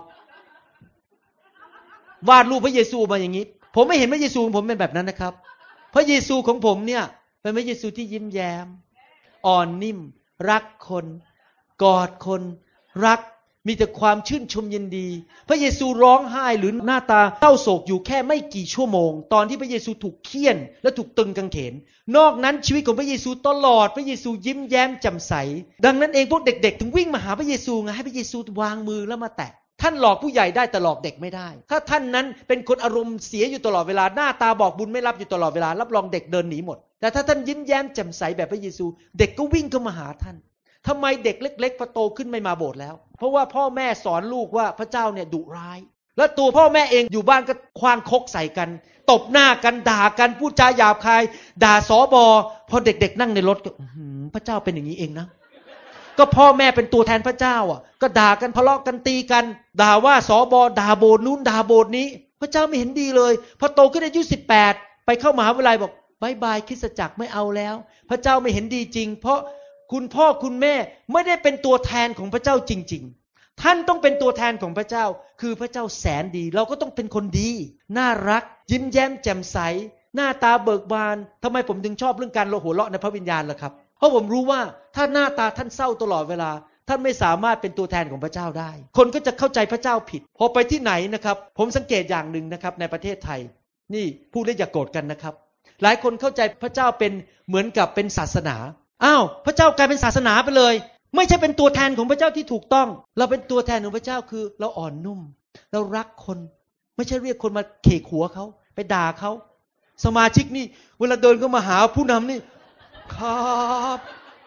วาดรูปพระเยซูมาอย่างนี้ผมไม่เห็นพระเยซูของผมเป็นแบบนั้นนะครับพระเยซูของผมเนี่ยเป็นพระเยซูที่ยิ้มแย้มอ่อนนิ่มรักคนกอดคนรักมีแต่ความชื่นชมยินดีพระเยซูร้องไห้หรือหน้าตาเศร้าโศกอยู่แค่ไม่กี่ชั่วโมงตอนที่พระเยซูถูกเฆี่ยนและถูกตึงกางเขนนอกนั้นชีวิตของพระเยซูตลอดพระเยซูยิ้มแย้มแจ่มใสดังนั้นเองพวกเด็กๆถึงวิ่งมาหาพระเยซูไงให้พระเยซูวางมือแล้วมาแตะท่านหลอกผู้ใหญ่ได้แต่หลอกเด็กไม่ได้ถ้าท่านนั้นเป็นคนอารมณ์เสียอยู่ตลอดเวลาหน้าตาบอกบุญไม่รับอยู่ตลอดเวลารับรองเด็กเดินหนีหมดแต่ถ้าท่านยิ้มแย้มแจ่มใสแบบพระเยซูเด็กก็วิ่งเข้ามาหาท่านทำไมเด็กเล็กๆพอโตขึ้นไม่มาโบสถ์แล้วเพราะว่าพ่อแม่สอนลูกว่าพระเจ้าเนี่ยดุร้ายและตัวพ่อแม่เองอยู่บ้านก็คว้างคกใส่กันตบหน้ากันด่ากันพูดจาหยาบคายด่าสบพอเด็กๆนั่งในรถก็พระเจ้าเป็นอย่างนี้เองนะก็พ่อแม่เป็นตัวแทนพระเจ้าอ่ะก็ด่ากันทะเลาะกันตีกันด่าว่าสบด่าโบสถ์นู้นด่าโบสถ์นี้พระเจ้าไม่เห็นดีเลยพอโตขึ้นอายุ18ไปเข้ามหาวิทยาลัยบอกบายบายคริสตจักรไม่เอาแล้วพระเจ้าไม่เห็นดีจริงเพราะคุณพ่อคุณแม่ไม่ได้เป็นตัวแทนของพระเจ้าจริงๆท่านต้องเป็นตัวแทนของพระเจ้าคือพระเจ้าแสนดีเราก็ต้องเป็นคนดีน่ารักยิ้มแย้มแจ่มใสหน้าตาเบิกบานทำไมผมถึงชอบเรื่องการหัวเราะในพระวิญญาณล่ะครับเพราะผมรู้ว่าถ้าหน้าตาท่านเศร้าตลอดเวลาท่านไม่สามารถเป็นตัวแทนของพระเจ้าได้คนก็จะเข้าใจพระเจ้าผิดพอไปที่ไหนนะครับผมสังเกตอย่างหนึ่งนะครับในประเทศไทยนี่พูดแล้วอย่าโกรธกันนะครับหลายคนเข้าใจพระเจ้าเป็นเหมือนกับเป็นศาสนาอ้าวพระเจ้ากลายเป็นศาสนาไปเลยไม่ใช่เป็นตัวแทนของพระเจ้าที่ถูกต้องเราเป็นตัวแทนของพระเจ้าคือเราอ่อนนุ่มเรารักคนไม่ใช่เรียกคนมาเขกหัวเขาไปด่าเขาสมาชิกนี่เวลาเดินเข้ามาหาผู้นำนี่ครับ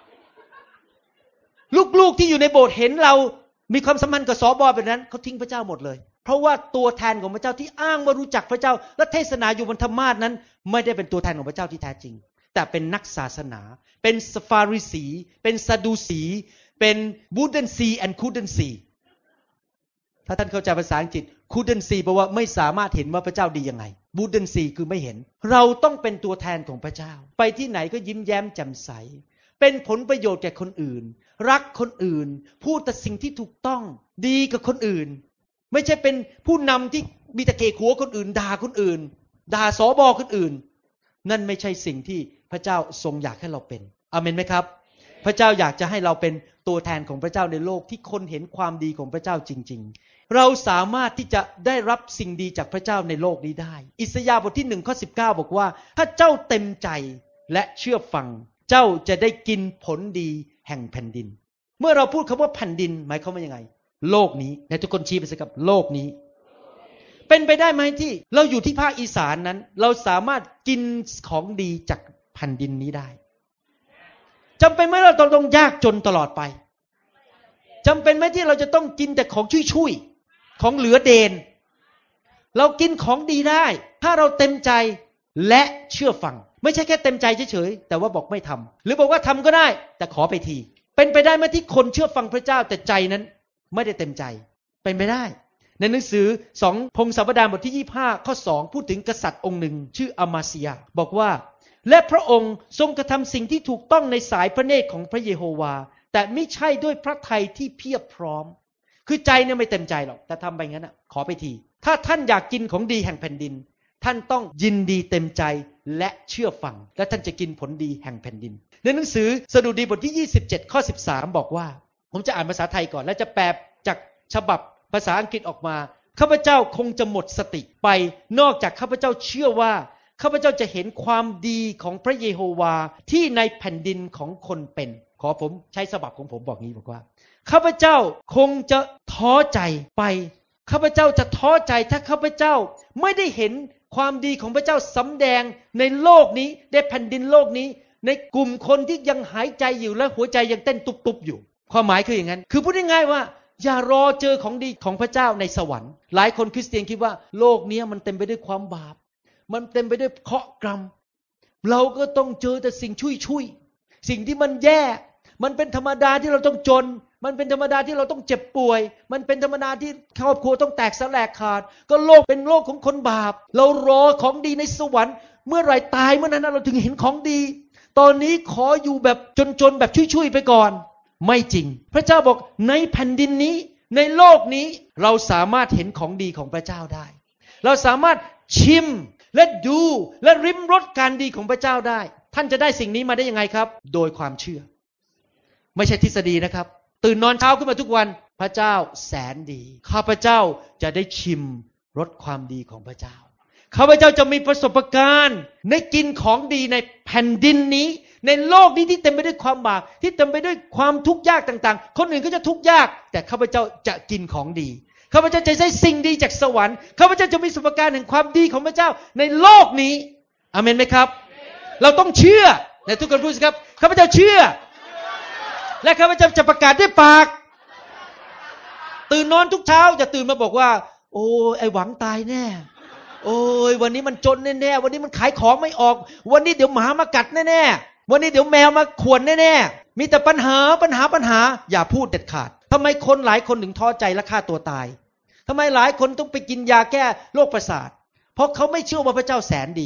ลูกๆที่อยู่ในโบสถ์เห็นเรามีความสัมพันธ์กับสบแบบนั้นเขาทิ้งพระเจ้าหมดเลยเพราะว่าตัวแทนของพระเจ้าที่อ้างว่ารู้จักพระเจ้าและเทศนาอยู่บนธรรมาสน์นั้นไม่ได้เป็นตัวแทนของพระเจ้าที่แท้จริงแต่เป็นนักศาสนาเป็นฟาริสีเป็นซาดูสีเป็น wouldn't see and couldn't see ถ้าท่านเข้าใจภาษาอังกฤษ couldn't see แปลว่าไม่สามารถเห็นว่าพระเจ้าดียังไง wouldn't see คือไม่เห็นเราต้องเป็นตัวแทนของพระเจ้าไปที่ไหนก็ยิ้มแย้มแจ่มใสเป็นผลประโยชน์แก่คนอื่นรักคนอื่นพูดแต่สิ่งที่ถูกต้องดีกับคนอื่นไม่ใช่เป็นผู้นำที่มีแต่เขกหัวคนอื่นด่าคนอื่นด่าสบคนอื่นนั่นไม่ใช่สิ่งที่พระเจ้าทรงอยากให้เราเป็นอาเมนไหมครับพระเจ้าอยากจะให้เราเป็นตัวแทนของพระเจ้าในโลกที่คนเห็นความดีของพระเจ้าจริงๆเราสามารถที่จะได้รับสิ่งดีจากพระเจ้าในโลกนี้ได้อิสยาห์บทที่1ข้อ19บอกว่าถ้าเจ้าเต็มใจและเชื่อฟังเจ้าจะได้กินผลดีแห่งแผ่นดินเมื่อเราพูดคำว่าแผ่นดินหมายความว่ายังไงโลกนี้ในทุกคนชี้ไปสิครับโลกนี้เป็นไปได้ไหมที่เราอยู่ที่ภาคอีสานนั้นเราสามารถกินของดีจากแผ่นดินนี้ได้จำเป็นไหมเราต้องยากจนตลอดไปจำเป็นไหมที่เราจะต้องกินแต่ของชุยๆของเหลือเดนเรากินของดีได้ถ้าเราเต็มใจและเชื่อฟังไม่ใช่แค่เต็มใจเฉยๆแต่ว่าบอกไม่ทำหรือบอกว่าทำก็ได้แต่ขอไปทีเป็นไปได้ไหมที่คนเชื่อฟังพระเจ้าแต่ใจนั้นไม่ได้เต็มใจเป็นไปได้ในหนังสือ2พงศาวดารบทที่25ข้อ2พูดถึงกษัตริย์องค์หนึ่งชื่ออามาเซียบอกว่าและพระองค์ทรงกระทำสิ่งที่ถูกต้องในสายพระเนตรของพระเยโฮวาแต่ไม่ใช่ด้วยพระทัยที่เพียบพร้อมคือใจเนี่ยไม่เต็มใจหรอกแต่ทำไปงั้นน่ะขอไปทีถ้าท่านอยากกินของดีแห่งแผ่นดินท่านต้องยินดีเต็มใจและเชื่อฟังและท่านจะกินผลดีแห่งแผ่นดินในหนังสือสดุดีบทที่27ข้อ13บอกว่าผมจะอ่านภาษาไทยก่อนและจะแปลจากฉบับภาษาอังกฤษออกมาข้าพเจ้าคงจะหมดสติไปนอกจากข้าพเจ้าเชื่อว่าข้าพเจ้าจะเห็นความดีของพระเยโฮวาที่ในแผ่นดินของคนเป็นขอผมใช้ฉบับของผมบอกงี้บอกว่าข้าพเจ้าคงจะท้อใจไปข้าพเจ้าจะท้อใจถ้าข้าพเจ้าไม่ได้เห็นความดีของพระเจ้าสำแดงในโลกนี้ในแผ่นดินโลกนี้ในกลุ่มคนที่ยังหายใจอยู่และหัวใจยังเต้นตุบๆอยู่ความหมายคืออย่างนั้นคือพูดง่ายๆว่าอย่ารอเจอของดีของพระเจ้าในสวรรค์หลายคนคริสเตียนคิดว่าโลกนี้มันเต็มไปด้วยความบาปมันเต็มไปด้วยเคราะห์กรรมเราก็ต้องเจอแต่สิ่งชุยๆสิ่งที่มันแย่มันเป็นธรรมดาที่เราต้องจนมันเป็นธรรมดาที่เราต้องเจ็บป่วยมันเป็นธรรมดาที่ครอบครัวต้องแตกสลายขาดก็โลกเป็นโลกของคนบาปเรารอของดีในสวรรค์เมื่อไหร่ตายเมื่อนั้นเราถึงเห็นของดีตอนนี้ขออยู่แบบจนๆแบบชุยๆไปก่อนไม่จริงพระเจ้าบอกในแผ่นดินนี้ในโลกนี้เราสามารถเห็นของดีของพระเจ้าได้เราสามารถชิมและดูและริมรสการดีของพระเจ้าได้ท่านจะได้สิ่งนี้มาได้ยังไงครับโดยความเชื่อไม่ใช่ทฤษฎีนะครับตื่นนอนเช้าขึ้นมาทุกวันพระเจ้าแสนดีข้าพเจ้าจะได้ชิมรสความดีของพระเจ้าข้าพเจ้าจะมีประสบการณ์ในกินของดีในแผ่นดินนี้ในโลกนี้ที่เต็มไปด้วยความบาปที่เต็มไปด้วยความทุกข์ยากต่างๆคนอื่นก็จะทุกข์ยากแต่ข้าพเจ้าจะกินของดีข้าพเจ้าจะได้สิ่งดีจากสวรรค์ข้าพเจ้าจะมีประสบการณ์แห่งความดีของพระเจ้าในโลกนี้อาเมนไหมครับเราต้องเชื่อในทุกคนพูดสิครับข้าพเจ้าเชื่อและข้าพเจ้าจะประกาศด้วยปากตื่นนอนทุกเช้าอย่าตื่นมาบอกว่าโอ้ไอ้หวังตายแน่โอ้ยวันนี้มันจนแน่ๆวันนี้มันขายของไม่ออกวันนี้เดี๋ยวหมามากัดแน่ๆวันนี้เดี๋ยวแมวมาข่วนแน่ๆมีแต่ปัญหาอย่าพูดเด็ดขาดทำไมคนหลายคนถึงท้อใจและฆ่าตัวตายทำไมหลายคนต้องไปกินยาแก้โรคประสาทเพราะเขาไม่เชื่อว่าพระเจ้าแสนดี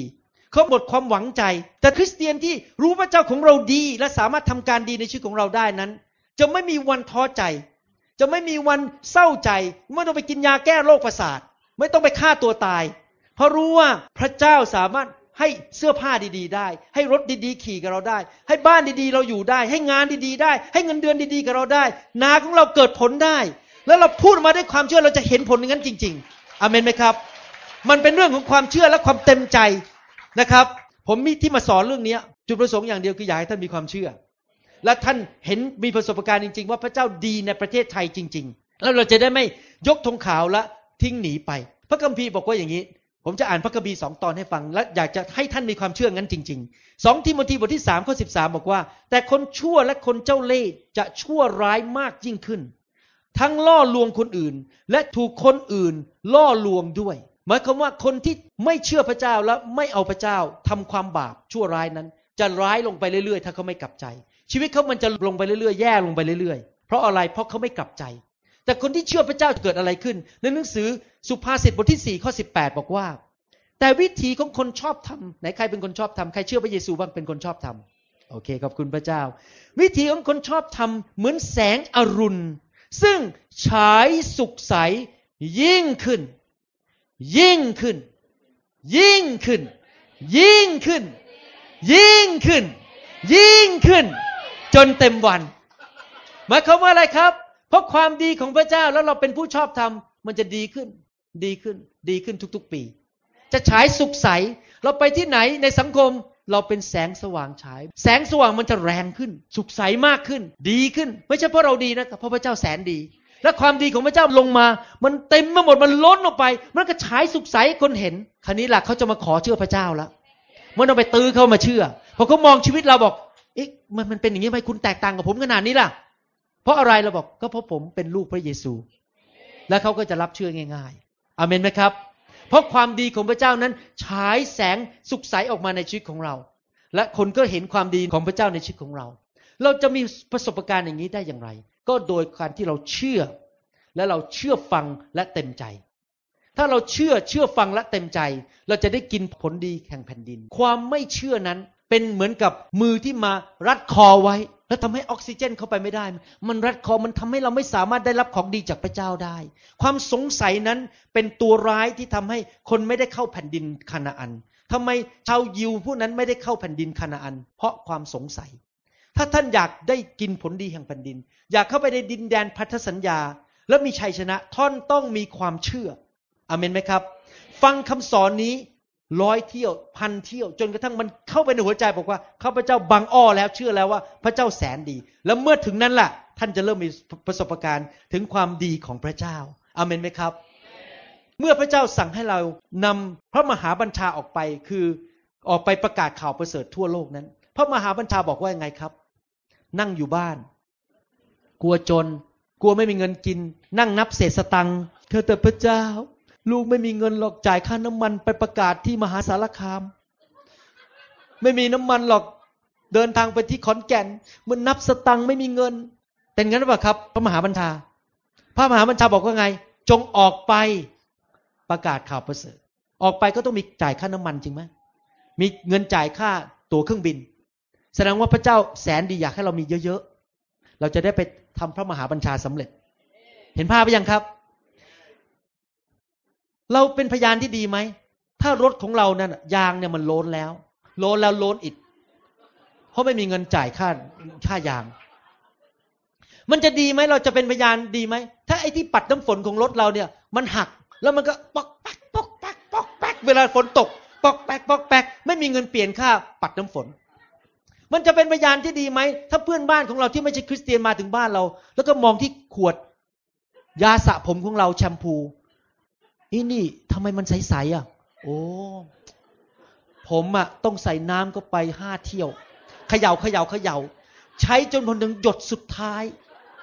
เขาหมดความหวังใจแต่คริสเตียนที่รู้พระเจ้าของเราดีและสามารถทำการดีในชีวิตของเราได้นั้นจะไม่มีวันท้อใจจะไม่มีวันเศร้าใจไม่ต้องไปกินยาแก้โรคประสาทไม่ต้องไปฆ่าตัวตายเพราะรู้ว่าพระเจ้าสามารถให้เสื้อผ้าดีๆได้ให้รถดีๆขี่กับเราได้ให้บ้านดีๆเราอยู่ได้ให้งานดีๆได้ให้เงินเดือนดีๆกับเราได้นาของเราเกิดผลได้แล้วเราพูดมาด้วยความเชื่อเราจะเห็นผลอย่างนั้นจริงๆอาเมนไหมครับมันเป็นเรื่องของความเชื่อและความเต็มใจนะครับผมมีที่มาสอนเรื่องนี้จุดประสงค์อย่างเดียวคืออยากให้ท่านมีความเชื่อและท่านเห็นมีประสบการณ์จริงๆว่าพระเจ้าดีในประเทศไทยจริงๆแล้วเราจะได้ไม่ยกธงขาวและทิ้งหนีไปพระคัมภีร์บอกว่าอย่างนี้ผมจะอ่านพระคัมภีร์2 ตอนให้ฟังและอยากจะให้ท่านมีความเชื่องั้นจริงๆ2ทิโมธีบทที่3ข้อ13บอกว่าแต่คนชั่วและคนเจ้าเล่ห์จะชั่วร้ายมากยิ่งขึ้นทั้งล่อลวงคนอื่นและถูกคนอื่นล่อลวงด้วยหมายความว่าคนที่ไม่เชื่อพระเจ้าและไม่เอาพระเจ้าทำความบาปชั่วร้ายนั้นจะร้ายลงไปเรื่อยๆถ้าเขาไม่กลับใจชีวิตเขามันจะลงไปเรื่อยๆแย่ลงไปเรื่อยๆเพราะอะไรเพราะเขาไม่กลับใจแต่คนที่เชื่อพระเจ้าเกิดอะไรขึ้นในหนังสือสุภาษิตบทที่4ข้อ18บอกว่าแต่วิธีของคนชอบธรรมไหนใครเป็นคนชอบธรรมใครเชื่อพระเยซูบ้างเป็นคนชอบธรรมโอเคขอบคุณพระเจ้าวิธีของคนชอบธรรมเหมือนแสงอรุณซึ่งฉายสุขใสยิ่งขึ้นยิ่งขึ้นยิ่งขึ้นยิ่งขึ้นยิ่งขึ้นยิ่งขึ้นจนเต็มวันหมายความว่าอะไรครับเพราะความดีของพระเจ้าแล้วเราเป็นผู้ชอบธรรมมันจะดีขึ้นดีขึ้นดีขึ้นทุกๆปีจะฉายสุขใสเราไปที่ไหนในสังคมเราเป็นแสงสว่างฉายแสงสว่างมันจะแรงขึ้นสุขใสมากขึ้นดีขึ้นไม่ใช่เพราะเราดีนะเพราะพระเจ้าแสนดีและความดีของพระเจ้าลงมามันเต็มไปหมดมันล้นออกไปมันก็ฉายสุขใสให้คนเห็นคราวนี้ล่ะเขาจะมาขอเชื่อพระเจ้าแล้วมันต้องไปตื้อเขามาเชื่อพอเขามองชีวิตเราบอกเอ๊ะมันเป็นอย่างนี้ไหมคุณแตกต่างกับผมขนาดนี้ล่ะเพราะอะไรเราบอกก็เพราะผมเป็นลูกพระเยซูและเขาก็จะรับเชื่อง่ายๆอาเมนไหมครับเพราะความดีของพระเจ้านั้นฉายแสงสุขใสออกมาในชีวิตของเราและคนก็เห็นความดีของพระเจ้าในชีวิตของเราเราจะมีประสบการณ์อย่างนี้ได้อย่างไรก็โดยการที่เราเชื่อและเราเชื่อฟังและเต็มใจถ้าเราเชื่อฟังและเต็มใจเราจะได้กินผลดีแห่งแผ่นดินความไม่เชื่อนั้นเป็นเหมือนกับมือที่มารัดคอไว้แล้วทำให้ออกซิเจนเข้าไปไม่ได้มันรัดคอมันทำให้เราไม่สามารถได้รับของดีจากพระเจ้าได้ความสงสัยนั้นเป็นตัวร้ายที่ทำให้คนไม่ได้เข้าแผ่นดินคานาอันทำไมชาวยิวผู้นั้นไม่ได้เข้าแผ่นดินคานาอันเพราะความสงสัยถ้าท่านอยากได้กินผลดีแห่งแผ่นดินอยากเข้าไปในดินแดนพันธสัญญาและมีชัยชนะท่านต้องมีความเชื่ออาเมนไหมครับฟังคำสอนนี้100 เที่ยว1,000 เที่ยวจนกระทั่งมันเข้าไปในหัวใจบอกว่าข้าพเจ้าบังอ้อแล้วเชื่อแล้วว่าพระเจ้าแสนดีแล้วเมื่อถึงนั้นล่ะท่านจะเริ่มมีประสบการณ์ถึงความดีของพระเจ้าอาเมนไหมครับเมื่อพระเจ้าสั่งให้เรานำพระมหาบัญชาออกไปคือออกไปประกาศข่าวประเสริฐทั่วโลกนั้นพระมหาบัญชาบอกว่ายังไงครับนั่งอยู่บ้านกลัวจนกลัวไม่มีเงินกินนั่งนับเศษสตังค์แต่พระเจ้าลูกไม่มีเงินหรอกจ่ายค่าน้ำมันไปประกาศที่มหาสารคามไม่มีน้ำมันหรอกเดินทางไปที่ขอนแก่นมันนับสตังค์ไม่มีเงินเป็นงั้นหรือเปล่าครับพระมหาบัญชาบอกว่าไงจงออกไปประกาศข่าวประเสริฐออกไปก็ต้องมีจ่ายค่าน้ำมันจริงไหมมีเงินจ่ายค่าตั๋วเครื่องบินแสดงว่าพระเจ้าแสนดีอยากให้เรามีเยอะๆเราจะได้ไปทำพระมหาบัญชาสำเร็จเห็นภาพหรือยังครับเราเป็นพยานที่ดีไหมถ้ารถของเรานั่นยางเนี่ยมันโล้นแล้วโล้นอีกเพราะไม่มีเงินจ่ายค่ายางมันจะดีไหมเราจะเป็นพยานดีไหมถ้าไอ้ที่ปัดน้ำฝนของรถเราเนี่ยมันหักแล้วมันก็ปอกแป๊กปอกแป๊กปอกแป๊กเวลาฝนตกปอกแป๊กปอกแป๊กไม่มีเงินเปลี่ยนค่าปัดน้ำฝนมันจะเป็นพยานที่ดีไหมถ้าเพื่อนบ้านของเราที่ไม่ใช่คริสเตียนมาถึงบ้านเราแล้วก็มองที่ขวดยาสระผมของเราแชมพูนี่ทำไมมันใสๆอ่ะโอ้ผมอ่ะต้องใส่น้ำก็ไป5 เที่ยวเขย่าใช้จนพอถึงหยดสุดท้าย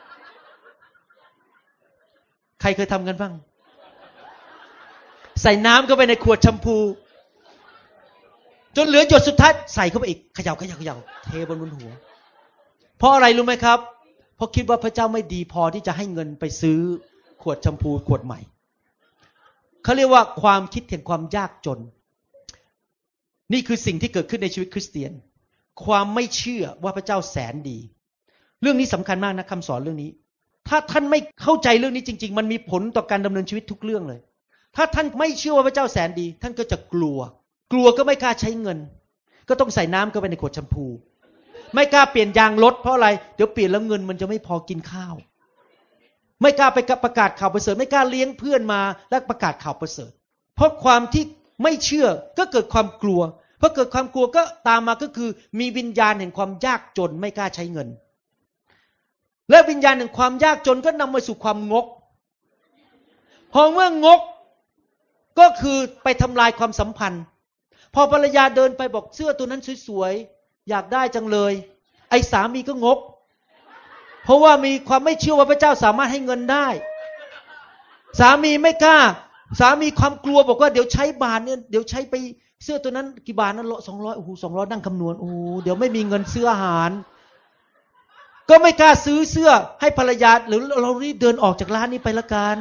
ใครเคยทำกันบ้างใส่น้ำเข้าไปในขวดแชมพูจนเหลือหยดสุดท้ายใส่เข้าไปอีกเขย่าเทบนหัวเพราะอะไรรู้ไหมครับเพราะคิดว่าพระเจ้าไม่ดีพอที่จะให้เงินไปซื้อขวดแชมพูขวดใหม่เขาเรียกว่าความคิดแห่งความยากจนนี่คือสิ่งที่เกิดขึ้นในชีวิตคริสเตียนความไม่เชื่อว่าพระเจ้าแสนดีเรื่องนี้สำคัญมากนะคำสอนเรื่องนี้ถ้าท่านไม่เข้าใจเรื่องนี้จริงๆมันมีผลต่อการดำเนินชีวิตทุกเรื่องเลยถ้าท่านไม่เชื่อว่าพระเจ้าแสนดีท่านก็จะกลัวก็ไม่กล้าใช้เงินก็ต้องใส่น้ำเข้าไปในขวดแชมพูไม่กล้าเปลี่ยนยางรถเพราะอะไรเดี๋ยวเปลี่ยนแล้วเงินมันจะไม่พอกินข้าวไม่กล้าไปประกาศข่าวประเสริฐไม่กล้าเลี้ยงเพื่อนมาและประกาศข่าวประเสริฐเพราะความที่ไม่เชื่อก็เกิดความกลัวพอเกิดความกลัวก็ตามมาก็คือมีวิญญาณแห่งความยากจนไม่กล้าใช้เงินและวิญญาณแห่งความยากจนก็นำมาสู่ความงกพอเมื่องกก็คือไปทำลายความสัมพันธ์พอภรรยาเดินไปบอกเสื้อตัวนั้นสวยๆอยากได้จังเลยไอ้สามีก็งกเพราะว่ามีความไม่เชื่อว่าพระเจ้าสามารถให้เงินได้สามีไม่กล้าสามีความกลัวบอกว่าเดี๋ยวใช้บาทเนี่ยเดี๋ยวใช้ไปเสื้อตัวนั้นกี่บาทนั้น200โอ้โห200นั่งคำนวณโอ้เดี๋ยวไม่มีเงินซื้ออาหารก็ไม่กล้าซื้อเสื้อให้ภรรยาหรือเรารีบเดินออกจากร้านนี้ไปละกัน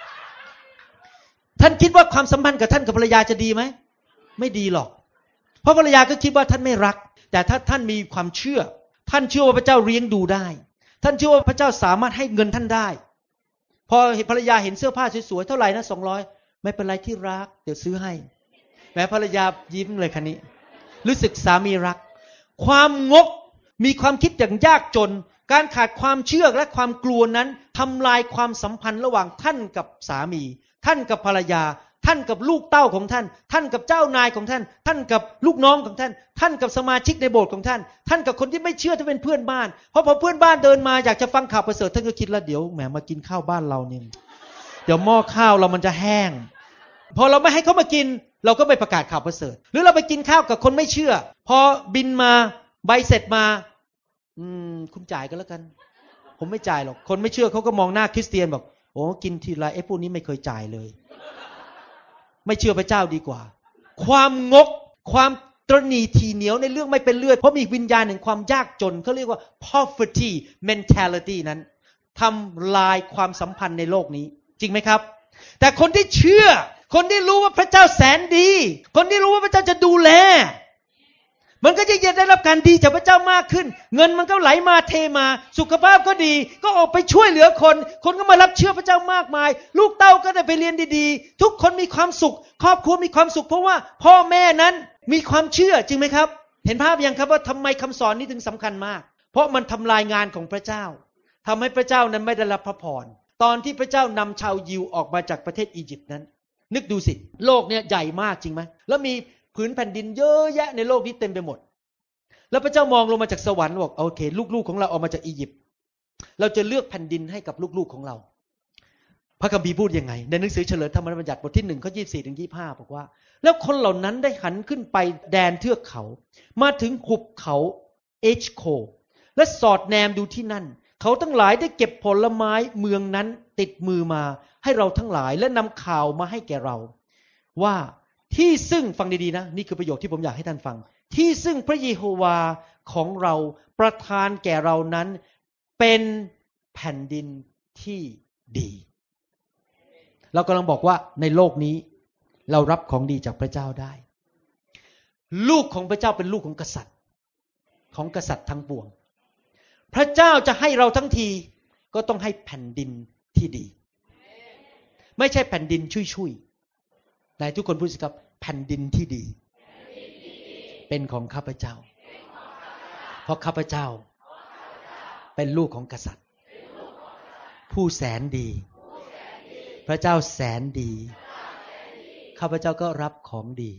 ท่านคิดว่าความสัมพันธ์กับท่านกับภรรยาจะดีไหมไม่ดีหรอกเพราะภรรยาก็คิดว่าท่านไม่รักแต่ถ้าท่านมีความเชื่อท่านเชื่อว่าพระเจ้าเลี้ยงดูได้ท่านเชื่อว่าพระเจ้าสามารถให้เงินท่านได้พอภรรยาเห็นเสื้อผ้าสวยๆเท่าไหร่นะ200ไม่เป็นไรที่รักเดี๋ยวซื้อให้แม้ภรรยายิ้มเลยคันนี้รู้สึกสามีรักความงกมีความคิดอย่างยากจนการขาดความเชื่อและความกลัวนั้นทำลายความสัมพันธ์ระหว่างท่านกับสามีท่านกับภรรยาท่านกับลูกเต้าของท่านท่านกับเจ้านายของท่านท่านกับลูกน้องของท่านท่านกับสมาชิกในโบสถ์ของท่านท่านกับคนที่ไม่เชื่อที่เป็นเพื่อนบ้านเพราะพอเพื่อนบ้านเดินมาอยากจะฟังข่าวประเสริฐท่านก็คิดแล้วเดี๋ยวแหมมากินข้าวบ้านเราเนี่ยเดี๋ยวหม้อข้าวเรามันจะแห้งพอเราไม่ให้เขามากินเราก็ไม่ประกาศข่าวประเสริฐหรือเราไปกินข้าวกับคนไม่เชื่อพอบินมาใบเสร็จมาคุณจ่ายก็แล้วกันผมไม่จ่ายหรอกคนไม่เชื่อเขาก็มองหน้าคริสเตียนบอกโอ้กินทีไรไอ้พวกนี้ไม่เคยจ่ายเลยไม่เชื่อพระเจ้าดีกว่าความงกความตระหนี่ทีเหนียวในเรื่องไม่เป็นเลือดเพราะมีวิญญาณแห่งความยากจนเขาเรียกว่า poverty mentality นั้นทำลายความสัมพันธ์ในโลกนี้จริงไหมครับแต่คนที่เชื่อคนที่รู้ว่าพระเจ้าแสนดีคนที่รู้ว่าพระเจ้าจะดูแลมันก็จะได้รับการดีจากพระเจ้ามากขึ้นเงินมันก็ไหลมาเทมาสุขภาพก็ดีก็ออกไปช่วยเหลือคนก็มารับเชื่อพระเจ้ามากมายลูกเต้าก็ได้ไปเรียนดีๆทุกคนมีความสุขครอบครัวมีความสุขเพราะว่าพ่อแม่นั้นมีความเชื่อจริงไหมครับเห็นภาพยังครับว่าทำไมคำสอนนี้ถึงสำคัญมากเพราะมันทำลายงานของพระเจ้าทำให้พระเจ้านั้นไม่ได้รับพระพรตอนที่พระเจ้านำชาวยิวออกมาจากประเทศอียิปต์นั้นนึกดูสิโลกเนี่ยใหญ่มากจริงไหมแล้วมีผืนแผ่นดินเยอะแยะในโลกนี้เต็มไปหมดแล้วพระเจ้ามองลงมาจากสวรรค์บอกโอเคลูกๆของเราออกมาจากอียิปต์เราจะเลือกแผ่นดินให้กับลูกๆของเราพระคัมภีร์พูดยังไงในหนังสือเฉลยธรรมบัญญัติบทที่1ข้อ24ถึง25บอกว่าแล้วคนเหล่านั้นได้หันขึ้นไปแดนเทือกเขามาถึงหุบเขาเอชโคและสอดแนมดูที่นั่นเขาทั้งหลายได้เก็บผลไม้เมืองนั้นติดมือมาให้เราทั้งหลายและนำข่าวมาให้แก่เราว่าที่ซึ่งฟังดีๆนะนี่คือประโยคที่ผมอยากให้ท่านฟังที่ซึ่งพระเยโฮวาของเราประทานแก่เรานั้นเป็นแผ่นดินที่ดีเรากำลังบอกว่าในโลกนี้เรารับของดีจากพระเจ้าได้ลูกของพระเจ้าเป็นลูกของกษัตริย์ทั้งปวงพระเจ้าจะให้เราทั้งทีก็ต้องให้แผ่นดินที่ดีไม่ใช่แผ่นดินชุยๆไหนทุกคนพูดสิครับแผ่นดินที่ดีเป็นของข้าพเจ้าเพราะข้าพเจ้าเป็นลูกของกษัตริย์ผู้แสนดีพระเจ้าแสนดีข้าพเจ้าก็รับของดี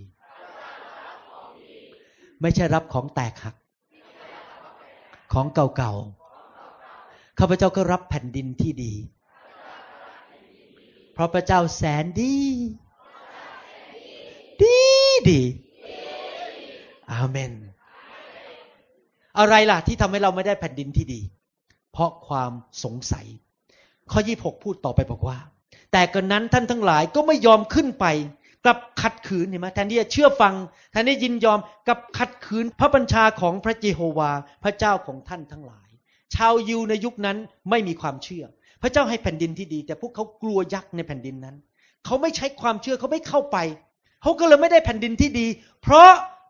ไม่ใช่รับของแตกหักของเก่าๆข้าพเจ้าก็รับแผ่นดินที่ดีเพราะพระเจ้าแสนดีอาเมนอะไรล่ะที่ทำให้เราไม่ได้แผ่นดินที่ดีเพราะความสงสัยข้อ26พูดต่อไปบอกว่าแต่กระนั้นท่านทั้งหลายก็ไม่ยอมขึ้นไปกลับขัดขืนเห็นไหมแทนที่จะเชื่อฟังแทนที่ยินยอมกับขัดขืนพระบัญชาของพระเยโฮวาพระเจ้าของท่านทั้งหลายชาวยิวในยุคนั้นไม่มีความเชื่อพระเจ้าให้แผ่นดินที่ดีแต่พวกเขากลัวยักษ์ในแผ่นดินนั้นเขาไม่ใช้ความเชื่อเขาไม่เข้าไปเขาก็เลยไม่ได้แผ่นดินที่ดีเพราะ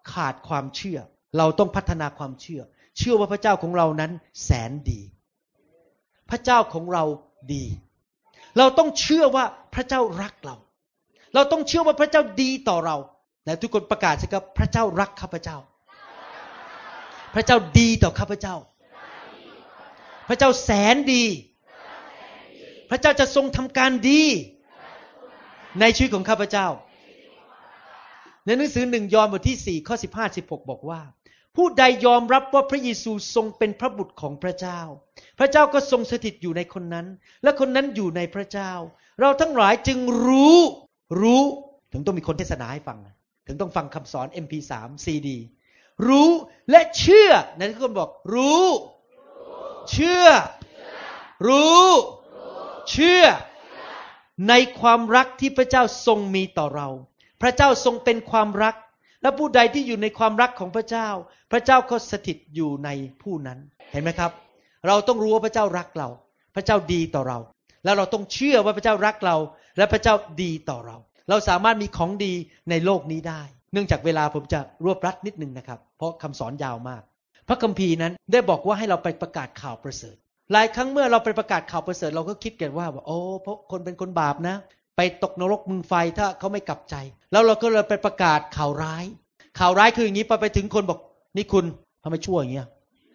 ขาดความเชื่อเราต้องพัฒนาความเชื่อว่าพระเจ้าของเรานั้นแสนดีพระเจ้าของเราดีเราต้องเชื่อว่าพระเจ้ารักเราต้องเชื่อว่าพระเจ้าดีต่อเรานะทุกคนประกาศสิครับพระเจ้ารักข้าพเจ้าพระเจ้าดีต่อข้าพเจ้าพระเจ้าแสนดีพระเจ้าจะทรงทำการดีในชีวิตของข้าพเจ้าในหนังสือ1 ยอห์นบทที่4ข้อ15-16บอกว่าผู้ใดยอมรับว่าพระเยซูทรงเป็นพระบุตรของพระเจ้าพระเจ้าก็ทรงสถิตอยู่ในคนนั้นและคนนั้นอยู่ในพระเจ้าเราทั้งหลายจึงรู้ถึงต้องมีคนเทศนาให้ฟังถึงต้องฟังคำสอน MP3 CD รู้และเชื่อนะทุกคนบอกรู้เชื่อรู้เชื่อในความรักที่พระเจ้าทรงมีต่อเราพระเจ้าทรงเป็นความรักและผู้ใดที่อยู่ในความรักของพระเจ้าพระเจ้าก็สถิตอยู่ในผู้นั้นเห็นไหมครับเราต้องรู้ว่าพระเจ้ารักเราพระเจ้าดีต่อเราแล้วเราต้องเชื่อว่าพระเจ้ารักเราและพระเจ้าดีต่อเราเราสามารถมีของดีในโลกนี้ได้เนื่องจากเวลาผมจะรวบรัดนิดนึงนะครับเพราะคำสอนยาวมากพระคัมภีร์นั้นได้บอกว่าให้เราไปประกาศข่าวประเสริฐหลายครั้งเมื่อเราไปประกาศข่าวประเสริฐเราก็คิดกันว่าโอ้เพราะคนเป็นคนบาปนะไปตกนรกมึงไฟถ้าเขาไม่กลับใจแล้วเราก็เลยไปประกาศข่าวร้ายคืออย่างนี้ไปถึงคนบอกนี่คุณทำไมชั่วอย่างเงี้ย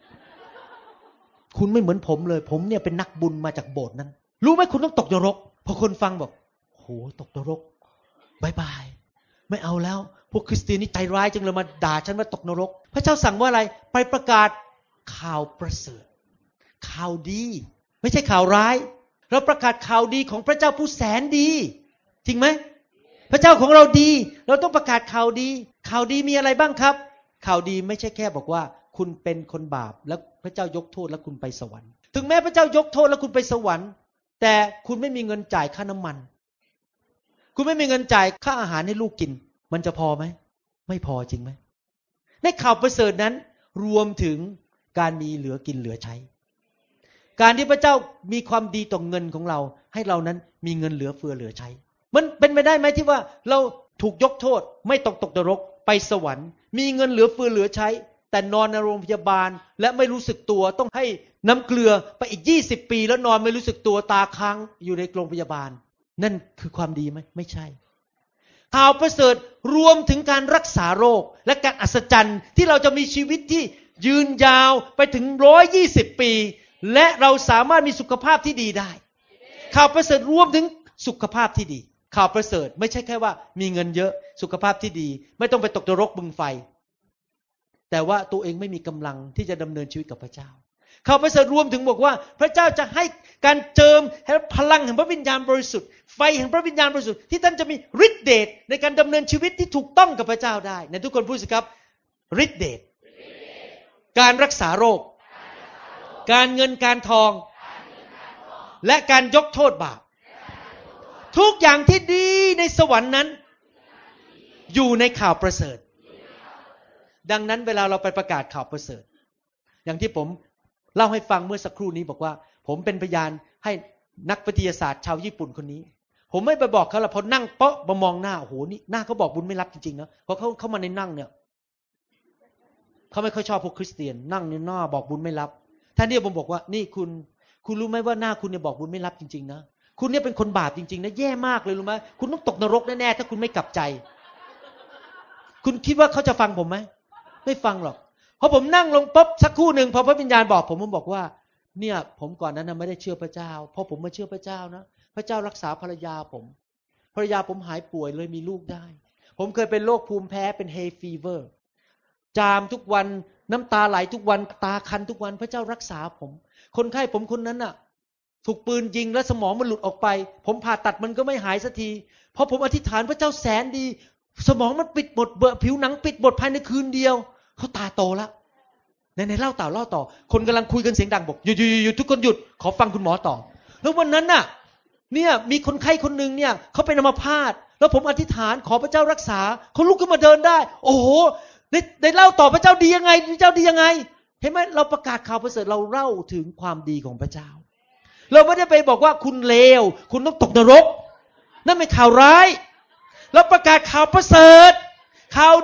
คุณไม่เหมือนผมเลยผมเนี่ยเป็นนักบุญมาจากโบสถ์นั้นรู้ไหมคุณต้องตกนรกพอคนฟังบอกโหตกนรกบายบายไม่เอาแล้วพวกคริสเตียนนี่ใจร้ายจังเลยมาด่าฉันว่าตกนรกพระเจ้าสั่งว่าอะไรไปประกาศข่าวประเสริฐข่าวดีไม่ใช่ข่าวร้ายเราประกาศข่าวดีของพระเจ้าผู้แสนดีจริงไหมพระเจ้าของเราดีเราต้องประกาศข่าวดีมีอะไรบ้างครับข่าวดีไม่ใช่แค่บอกว่าคุณเป็นคนบาปแล้วพระเจ้ายกโทษแล้วคุณไปสวรรค์ถึงแม้พระเจ้ายกโทษแล้วคุณไปสวรรค์แต่คุณไม่มีเงินจ่ายค่าน้ำมันคุณไม่มีเงินจ่ายค่าอาหารให้ลูกกินมันจะพอไหมไม่พอจริงไหมในข่าวประเสริฐนั้นรวมถึงการมีเหลือกินเหลือใช้การที่พระเจ้ามีความดีต่อเงินของเราให้เรานั้นมีเงินเหลือเฟือเหลือใช้มันเป็นไปได้ไหมที่ว่าเราถูกยกโทษไม่ตกนรกไปสวรรค์มีเงินเหลือเฟือเหลือใช้แต่นอนในโรงพยาบาลและไม่รู้สึกตัวต้องให้น้ำเกลือไปอีก20 ปีแล้วนอนไม่รู้สึกตัวตาค้างอยู่ในโรงพยาบาลนั่นคือความดีไหมไม่ใช่ข่าวประเสริฐรวมถึงการรักษาโรคและการอัศจรรย์ที่เราจะมีชีวิตที่ยืนยาวไปถึง120 ปีและเราสามารถมีสุขภาพที่ดีได้ข่าวประเสริฐรวมถึงสุขภาพที่ดีข่าวประเสริฐไม่ใช่แค่ว่ามีเงินเยอะสุขภาพที่ดีไม่ต้องไปตกนรกบึงไฟแต่ว่าตัวเองไม่มีกำลังที่จะดำเนินชีวิตกับพระเจ้าข่าวประเสริฐรวมถึงบอกว่าพระเจ้าจะให้การเจิมให้พลังแห่งพระวิญญาณบริสุทธิ์ไฟแห่งพระวิญญาณบริสุทธิ์ที่ท่านจะมีฤทธิเดชในการดำเนินชีวิตที่ถูกต้องกับพระเจ้าได้ในทุกคนพูดสิครับฤทธิเดชการรักษาโรคการเงินการทองและการยกโทษบาปทุกอย่างที่ดีในสวรรค์นั้นอยู่ในข่าวประเสริฐดังนั้นเวลาเราไปประกาศข่าวประเสริฐอย่างที่ผมเล่าให้ฟังเมื่อสักครู่นี้บอกว่าผมเป็นพยานให้นักวิทยาศาสตร์ชาวญี่ปุ่นคนนี้ผมไม่ไปบอกเขาละพอนั่งเปาะมามองหน้าโอ้โหนี่หน้าเขาบอกบุญไม่รับจริงๆนะเพราะเขาเข้ามาในนั่งเนี่ยเขาไม่ค่อยชอบพวกคริสเตียนนั่งในหน้าบอกบุญไม่รับท่านที่ผมบอกว่านี่คุณรู้ไหมว่าหน้าคุณเนี่ยบอกบุญไม่รับจริงๆนะคุณเนี่ยเป็นคนบาปจริงๆนะแย่มากเลยรู้ไหมคุณต้องตกนรกแน่ๆถ้าคุณไม่กลับใจคุณคิดว่าเขาจะฟังผมไหมไม่ฟังหรอกพอผมนั่งลงปุ๊บสักครู่นึงพอพระวิญญาณบอกผมบอกว่าเนี่ยผมก่อนนั้นนะไม่ได้เชื่อพระเจ้าพอผมมาเชื่อพระเจ้านะพระเจ้ารักษาภรรยาผมหายป่วยเลยมีลูกได้ผมเคยเป็นโรคภูมิแพ้เป็น hay fever จามทุกวันน้ำตาไหลทุกวันตาคันทุกวันพระเจ้ารักษาผมคนไข้ผมคนนั้นน่ะถูกปืนยิงแล้วสมองมันหลุดออกไปผมผ่าตัดมันก็ไม่หายสักทีพอผมอธิษฐานพระเจ้าแสนดีสมองมันปิดหมดเบอะผิวหนังปิดหมดภายในคืนเดียวเขาตาโตแล้วไหนเล่าต่อคนกำลังคุยกันเสียงดังบอกหยุดทุกคนหยุดขอฟังคุณหมอต่อแล้ววันนั้นน่ะเนี่ยมีคนไข้คนนึงเนี่ยเขาเป็นอัมพาตแล้วผมอธิษฐานขอพระเจ้ารักษาเขาลุกขึ้นมาเดินได้โอ้โหได้เล่าต่อพระเจ้าดียังไงพระเจ้าดียังไงเห็นไหมเราประกาศข่าวประเสริฐเราเล่าถึงความดีของพระเจ้าเราไม่ได้ไปบอกว่าคุณเลวคุณต้องตกนรกนั่นเป็นข่าวร้ายเราประกาศข่าวประเสริฐข่าวดี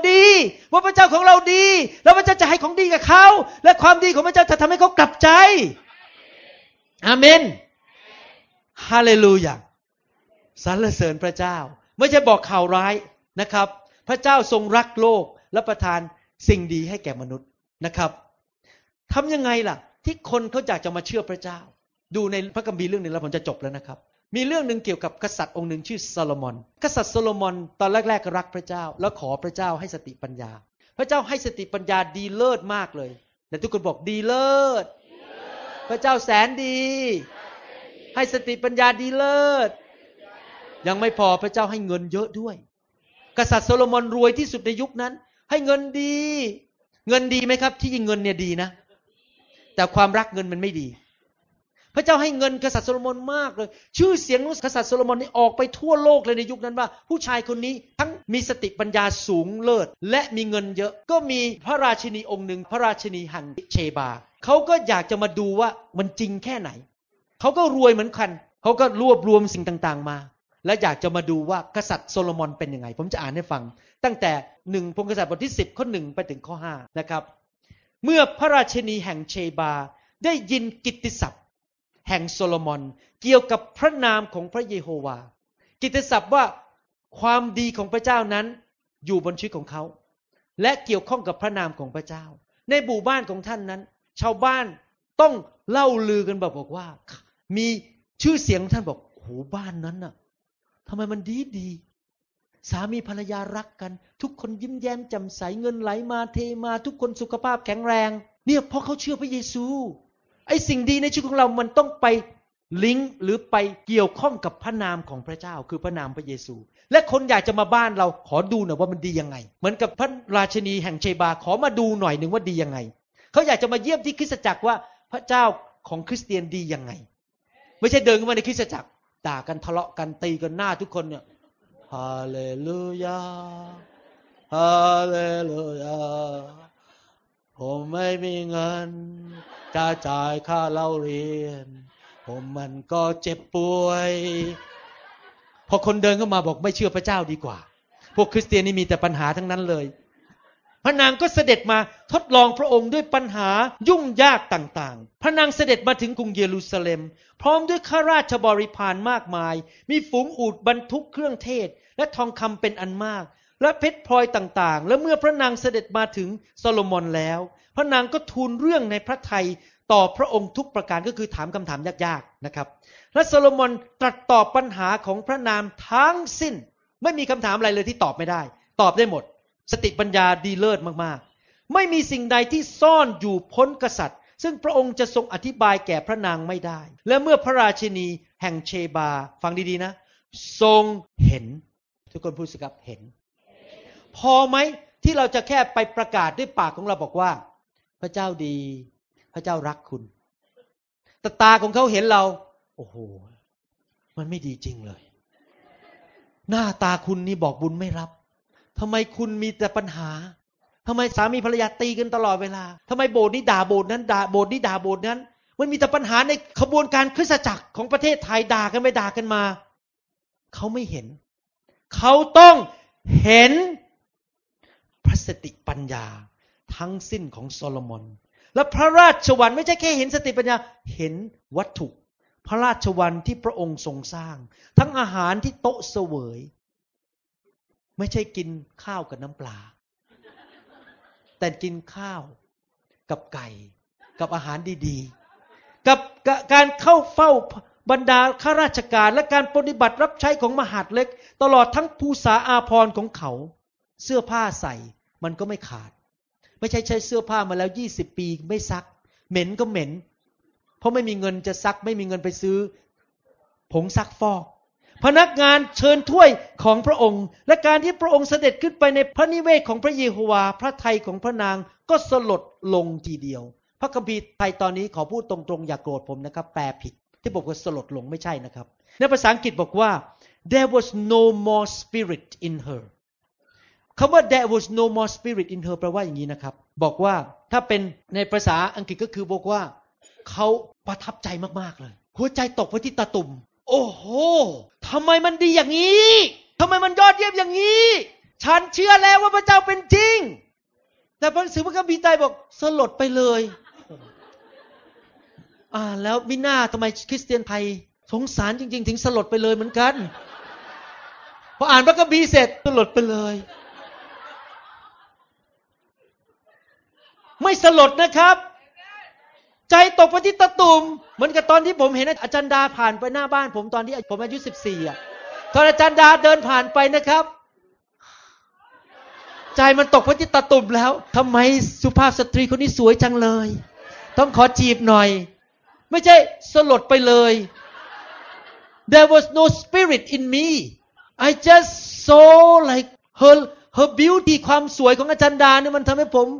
ว่าพระเจ้าของเราดีแล้วพระเจ้าจะให้ของดีกับเขาและความดีของพระเจ้าจะทำให้เขากลับใจอาเมนฮาเลลูยาสรรเสริญพระเจ้าไม่ใช่บอกข่าวร้ายนะครับพระเจ้าทรงรักโลกและประทานสิ่งดีให้แก่มนุษย์นะครับทำยังไงล่ะที่คนเขาอยากจะมาเชื่อพระเจ้าดูในพระคัมภีร์เรื่องนึงแล้วผมจะจบแล้วนะครับมีเรื่องนึงเกี่ยวกับกษัตริย์องค์หนึ่งชื่อโซโลมอนกษัตริย์โซโลมอนตอนแรกๆรักพระเจ้าแล้วขอพระเจ้าให้สติปัญญาพระเจ้าให้สติปัญญาดีเลิศมากเลยแต่ทุกคนบอกดีเลิศพระเจ้าแสนดีให้สติปัญญาดีเลิศยังไม่พอพระเจ้าให้เงินเยอะด้วยกษัตริย์โซโลมอนรวยที่สุดในยุคนั้นให้เงินดีเงินดีไหมครับที่จริงเงินเนี่ยดีนะแต่ความรักเงินมันไม่ดีพระเจ้าให้เงินกษัตริย์โซโลมอนมากเลยชื่อเสียงของกษัตริย์โซโลมอนนี่ออกไปทั่วโลกเลยในยุคนั้นว่าผู้ชายคนนี้ทั้งมีสติปัญญาสูงเลิศและมีเงินเยอะก็มีพระราชินีองค์หนึ่งพระราชินีแห่งเชบาเขาก็อยากจะมาดูว่ามันจริงแค่ไหนเขาก็รวยเหมือนกันเขาก็รวบรวมสิ่งต่างๆมาและอยากจะมาดูว่ากษัตริย์โซโลมอนเป็นยังไงผมจะอ่านให้ฟังตั้งแต่1พงศ์กษัตริย์บทที่10ข้อ1ไปถึงข้อ5นะครับเมื่อพระราชินีแห่งเชบาได้ยินกิตติศัพท์แห่งโซโลมอนเกี่ยวกับพระนามของพระเยโฮวากิตติศัพท์ว่าความดีของพระเจ้านั้นอยู่บนชีวิตของเขาและเกี่ยวข้องกับพระนามของพระเจ้าในหมู่บ้านของท่านนั้นชาวบ้านต้องเล่าลือกันบอกว่ามีชื่อเสียงของท่านบอกโอ้โหบ้านนั้นน่ะทำไมมันดีสามีภรรยารักกันทุกคนยิ้มแย้มแจ่มใสเงินไหลมาเทมาทุกคนสุขภาพแข็งแรงเนี่ยเพราะเขาเชื่อพระเยซูไอ้สิ่งดีในชีวิตของเรามันต้องไปลิงก์หรือไปเกี่ยวข้องกับพระนามของพระเจ้าคือพระนามพระเยซูและคนอยากจะมาบ้านเราขอดูหน่อยว่ามันดียังไงเหมือนกับพระราชินีแห่งเชบาขอมาดูหน่อยนึงว่าดียังไงเขาอยากจะมาเยี่ยมที่คริสตจักรว่าพระเจ้าของคริสเตียนดียังไงไม่ใช่เดินเข้ามาในคริสตจักรด่ากันทะเลาะกันตีกันหน้าทุกคนเนี่ยฮาเลลูยาฮาเลลูยาผมไม่มีเงินจะจ่ายค่าเล่าเรียนผมมันก็เจ็บป่วยพอคนเดินเข้ามาบอกไม่เชื่อพระเจ้าดีกว่าพวกคริสเตียนนี่มีแต่ปัญหาทั้งนั้นเลยพระนางก็เสด็จมาทดลองพระองค์ด้วยปัญหายุ่งยากต่างๆพระนางเสด็จมาถึงกรุงเยรูซาเล็มพร้อมด้วยข้าราชบริพารมากมายมีฝูงอูฐบรรทุกเครื่องเทศและทองคำเป็นอันมากและเพชรพลอยต่างๆและเมื่อพระนางเสด็จมาถึงโซโลมอนแล้วพระนางก็ทูลเรื่องในพระทัยต่อพระองค์ทุกประการก็คือถามคำถามยากๆนะครับและโซโลมอนตรัสตอบปัญหาของพระนางทั้งสิ้นไม่มีคำถามอะไรเลยที่ตอบไม่ได้ตอบได้หมดสติปัญญาดีเลิศมากๆไม่มีสิ่งใดที่ซ่อนอยู่พ้นกษัตริย์ซึ่งพระองค์จะทรงอธิบายแก่พระนางไม่ได้และเมื่อพระราชินีแห่งเชบาฟังดีๆนะทรงเห็นทุกคนพูดสิครับเห็นพอไหมที่เราจะแค่ไปประกาศด้วยปากของเราบอกว่าพระเจ้าดีพระเจ้ารักคุณแต่ตาของเขาเห็นเราโอ้โหมันไม่ดีจริงเลยหน้าตาคุณนี่บอกบุญไม่รับทำไมคุณมีแต่ปัญหาทำไมสามีภรรยาตีกันตลอดเวลาทำไมโบสถ์นี้ด่าโบสถ์นั้นด่าโบสถ์นี้ด่าโบสถ์นั้นมันมีแต่ปัญหาในขบวนการคริสตจักรของประเทศไทยด่ากันไปด่ากันมาเขาไม่เห็นเขาต้องเห็นพระสติปัญญาทั้งสิ้นของโซโลมอนและพระราชวังไม่ใช่แค่เห็นสติปัญญาเห็นวัตถุพระราชวังที่พระองค์ทรงสร้างทั้งอาหารที่โต๊ะเสวยไม่ใช่กินข้าวกับน้ำปลาแต่กินข้าวกับไก่กับอาหารดีๆกับการเข้าเฝ้าบรรดาข้าราชการและการปฏิบัติรับใช้ของมหาดเล็กตลอดทั้งภูษาอาภรณ์ของเขาเสื้อผ้าใส่มันก็ไม่ขาดไม่ใช่ใช้เสื้อผ้ามาแล้ว20ปีไม่ซักเหม็นก็เหม็นเพราะไม่มีเงินจะซักไม่มีเงินไปซื้อผงซักฟอกพนักงานเชิญถ้วยของพระองค์และการที่พระองค์เสด็จขึ้นไปในพระนิเวศของพระเยโฮวาพระทัยของพระนางก็สลดลงทีเดียวพระคัมภีร์ไทยตอนนี้ขอพูดตรงๆอย่าโกรธผมนะครับแปลผิดที่บอกว่าสลดลงไม่ใช่นะครับในภาษาอังกฤษบอกว่า there was no more spirit in her คำว่า there was no more spirit in her แปลว่าอย่างนี้นะครับบอกว่าถ้าเป็นในภาษาอังกฤษก็คือบอกว่าเขาประทับใจมากๆเลยหัวใจตกไปที่ตาตุ่มโอ้โหทำไมมันดีอย่างนี้ทำไมมันยอดเยี่ยมอย่างนี้ฉันเชื่อแล้วว่าพระเจ้าเป็นจริงแต่พระสือพระคัมภีร์ไตรบอกสลดไปเลยแล้วมิน่าทำไมคริสเตียนไทยสงสารจริงๆถึงสลดไปเลยเหมือนกันพออ่านพระคัมภีร์เสร็จสลดไปเลยไม่สลดนะครับใจตกไปที่ตะตุ่มเหมือนกับตอนที่ผมเห็นอาจารย์ดาผ่านไปหน้าบ้านผมตอนที่ผมอายุ14ตอนอาจารย์ดาเดินผ่านไปนะครับใจมันตกไปที่ตะตุ่มแล้วทำไมสุภาพสตรีคนนี้สวยจังเลยต้องขอจีบหน่อยไม่ใช่สลดไปเลย There was no spirit in me I just saw like her beauty ความสวยของอาจารย์ดาเนี่ยมันทำให้ผม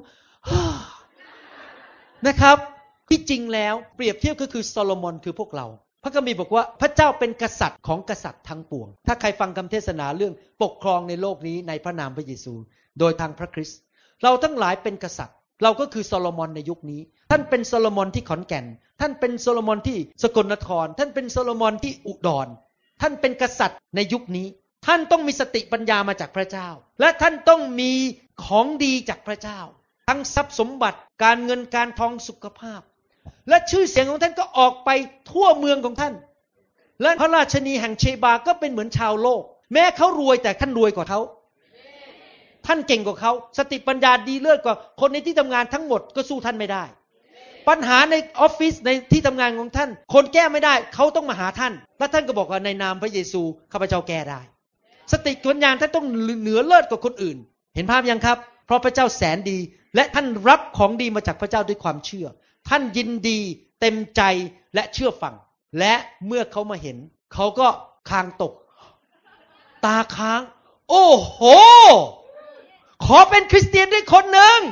นะครับที่จริงแล้วเปรียบเทียบก็คือโซโลมอนคือพวกเราพระคัมภีร์บอกว่าพระเจ้าเป็นกษัตริย์ของกษัตริย์ทั้งปวงถ้าใครฟังคำเทศนาเรื่องปกครองในโลกนี้ในพระนามพระเยซูโดยทางพระคริสต์เราทั้งหลายเป็นกษัตริย์เราก็คือโซโลมอนในยุคนี้ท่านเป็นโซโลมอนที่ขอนแก่นท่านเป็นโซโลมอนที่สกลนครท่านเป็นโซโลมอนที่อุดรท่านเป็นกษัตริย์ในยุคนี้ท่านต้องมีสติปัญญามาจากพระเจ้าและท่านต้องมีของดีจากพระเจ้าทั้งทรัพย์สมบัติการเงินการทองสุขภาพและชื่อเสียงของท่านก็ออกไปทั่วเมืองของท่านและพระราชนีแห่งเชบาก็เป็นเหมือนชาวโลกแม้เขารวยแต่ท่านรวยกว่าเขาท่านเก่งกว่าเขาสติปัญญาดีเลิศกว่าคนในที่ทำงานทั้งหมดก็สู้ท่านไม่ได้ปัญหาในออฟฟิศในที่ทำงานของท่านคนแก้ไม่ได้เขาต้องมาหาท่านและท่านก็บอกว่าในนามพระเยซูข้าพเจ้าแก้ได้สติปัญญาท่านต้องเหนือเลิศกว่าคนอื่นเห็นภาพยังครับเพราะพระเจ้าแสนดีและท่านรับของดีมาจากพระเจ้าด้วยความเชื่อท่านยินดีเต็มใจและเชื่อฟังและเมื่อเขามาเห็นเขาก็คางตกตาค้างโอ้โหขอเป็นคริสเตียนด้วยคนหนึ่ง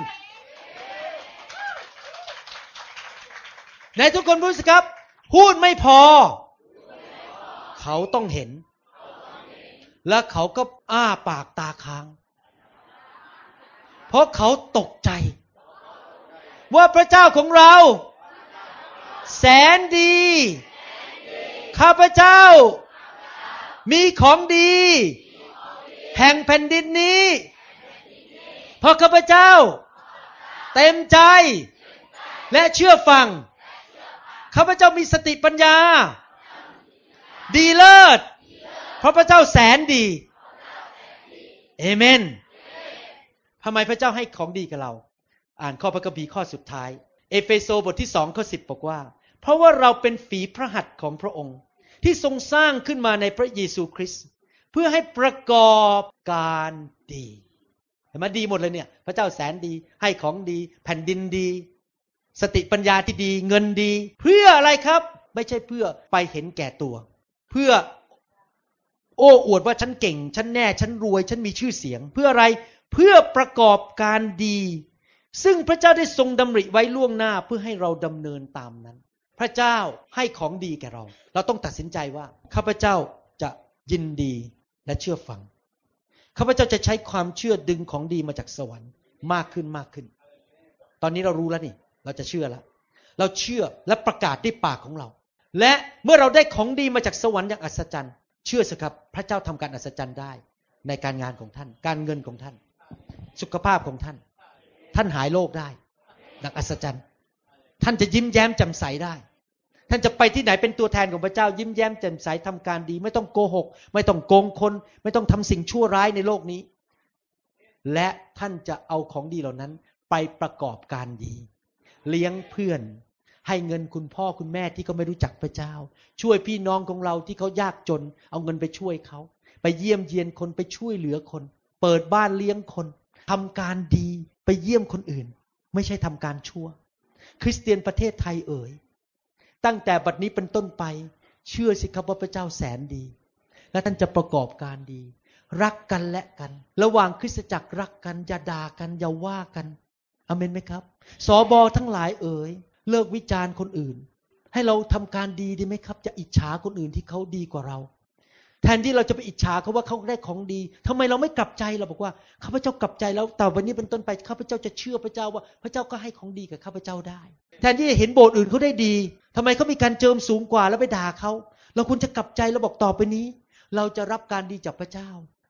ในทุกคนพูดสิครับพูดไม่พอเขาต้องเห็นและเขาก็อ้าปากตาค้างเพราะเขาตกใจว่าพระเจ้าของเราแสนดีข้าพเจ้ามีของดีแห่งแผ่นดินนี้เพราะข้าพเจ้าเต็มใจและเชื่อฟังข้าพเจ้ามีสติปัญญาดีเลิศเพราะพระเจ้าแสนดีเอเมนทำไมพระเจ้าให้ของดีกับเราอ่านข้อพระคัมภีร์ข้อสุดท้ายเอเฟโซบทที่2ข้อ10บอกว่าเพราะว่าเราเป็นฝีพระหัตถ์ของพระองค์ที่ทรงสร้างขึ้นมาในพระเยซูคริสต์เพื่อให้ประกอบการดีเห็นไหมดีหมดเลยเนี่ยพระเจ้าแสนดีให้ของดีแผ่นดินดีสติปัญญาที่ดีเงินดีเพื่ออะไรครับไม่ใช่เพื่อไปเห็นแก่ตัวเพื่อโอ้อวดว่าฉันเก่งฉันแน่ฉันรวยฉันมีชื่อเสียงเพื่ออะไรเพื่อประกอบการดีซึ่งพระเจ้าได้ทรงดำริไว้ล่วงหน้าเพื่อให้เราดำเนินตามนั้นพระเจ้าให้ของดีแก่เราเราต้องตัดสินใจว่าข้าพเจ้าจะยินดีและเชื่อฟังข้าพเจ้าจะใช้ความเชื่อดึงของดีมาจากสวรรค์มากขึ้นมากขึ้นตอนนี้เรารู้แล้วนี่เราจะเชื่อแล้วเราเชื่อและประกาศด้วยปากของเราและเมื่อเราได้ของดีมาจากสวรรค์อย่างอัศจรรย์เชื่อสิครับพระเจ้าทำการอัศจรรย์ได้ในการงานของท่านการเงินของท่านสุขภาพของท่านท่านหายโรคได้อย่างอัศจรรย์ท่านจะยิ้มแย้มแจ่มใสได้ท่านจะไปที่ไหนเป็นตัวแทนของพระเจ้ายิ้มแย้มแจ่มใสทำการดีไม่ต้องโกหกไม่ต้องโกงคนไม่ต้องทำสิ่งชั่วร้ายในโลกนี้และท่านจะเอาของดีเหล่านั้นไปประกอบการดีเลี้ยงเพื่อนให้เงินคุณพ่อคุณแม่ที่เขาไม่รู้จักพระเจ้าช่วยพี่น้องของเราที่เขายากจนเอาเงินไปช่วยเขาไปเยี่ยมเยียนคนไปช่วยเหลือคนเปิดบ้านเลี้ยงคนทำการดีไปเยี่ยมคนอื่นไม่ใช่ทำการชั่วคริสเตียนประเทศไทยเอ๋ยตั้งแต่บัดนี้เป็นต้นไปเชื่อสิครับว่าพระเจ้าแสนดีและท่านจะประกอบการดีรักกันและกันระหว่างคริสตจักรรักกันอย่าด่ากันอย่าว่ากันอาเมนไหมครับสบทั้งหลายเอ๋ยเลิกวิจารณ์คนอื่นให้เราทำการดีดีไหมครับจะอิจฉาคนอื่นที่เขาดีกว่าเราแทนที่เราจะไปอิจฉาเขาว่าเขาได้ของดีทำไมเราไม่กลับใจเราบอกว่าข้าพเจ้ากลับใจแล้วต่อวันนี้เป็นต้นไปข้าพเจ้าจะเชื่อพระเจ้าว่าพระเจ้าก็ให้ของดีกับข้าพเจ้าได้แทนที่จะเห็นโบสถ์อื่นเขาได้ดีทำไมเขามีการเจิมสูงกว่าแล้วไปด่าเขาเราควรจะกลับใจแล้วบอกต่อไปนี้เราจะรับการดีจากพระเจ้า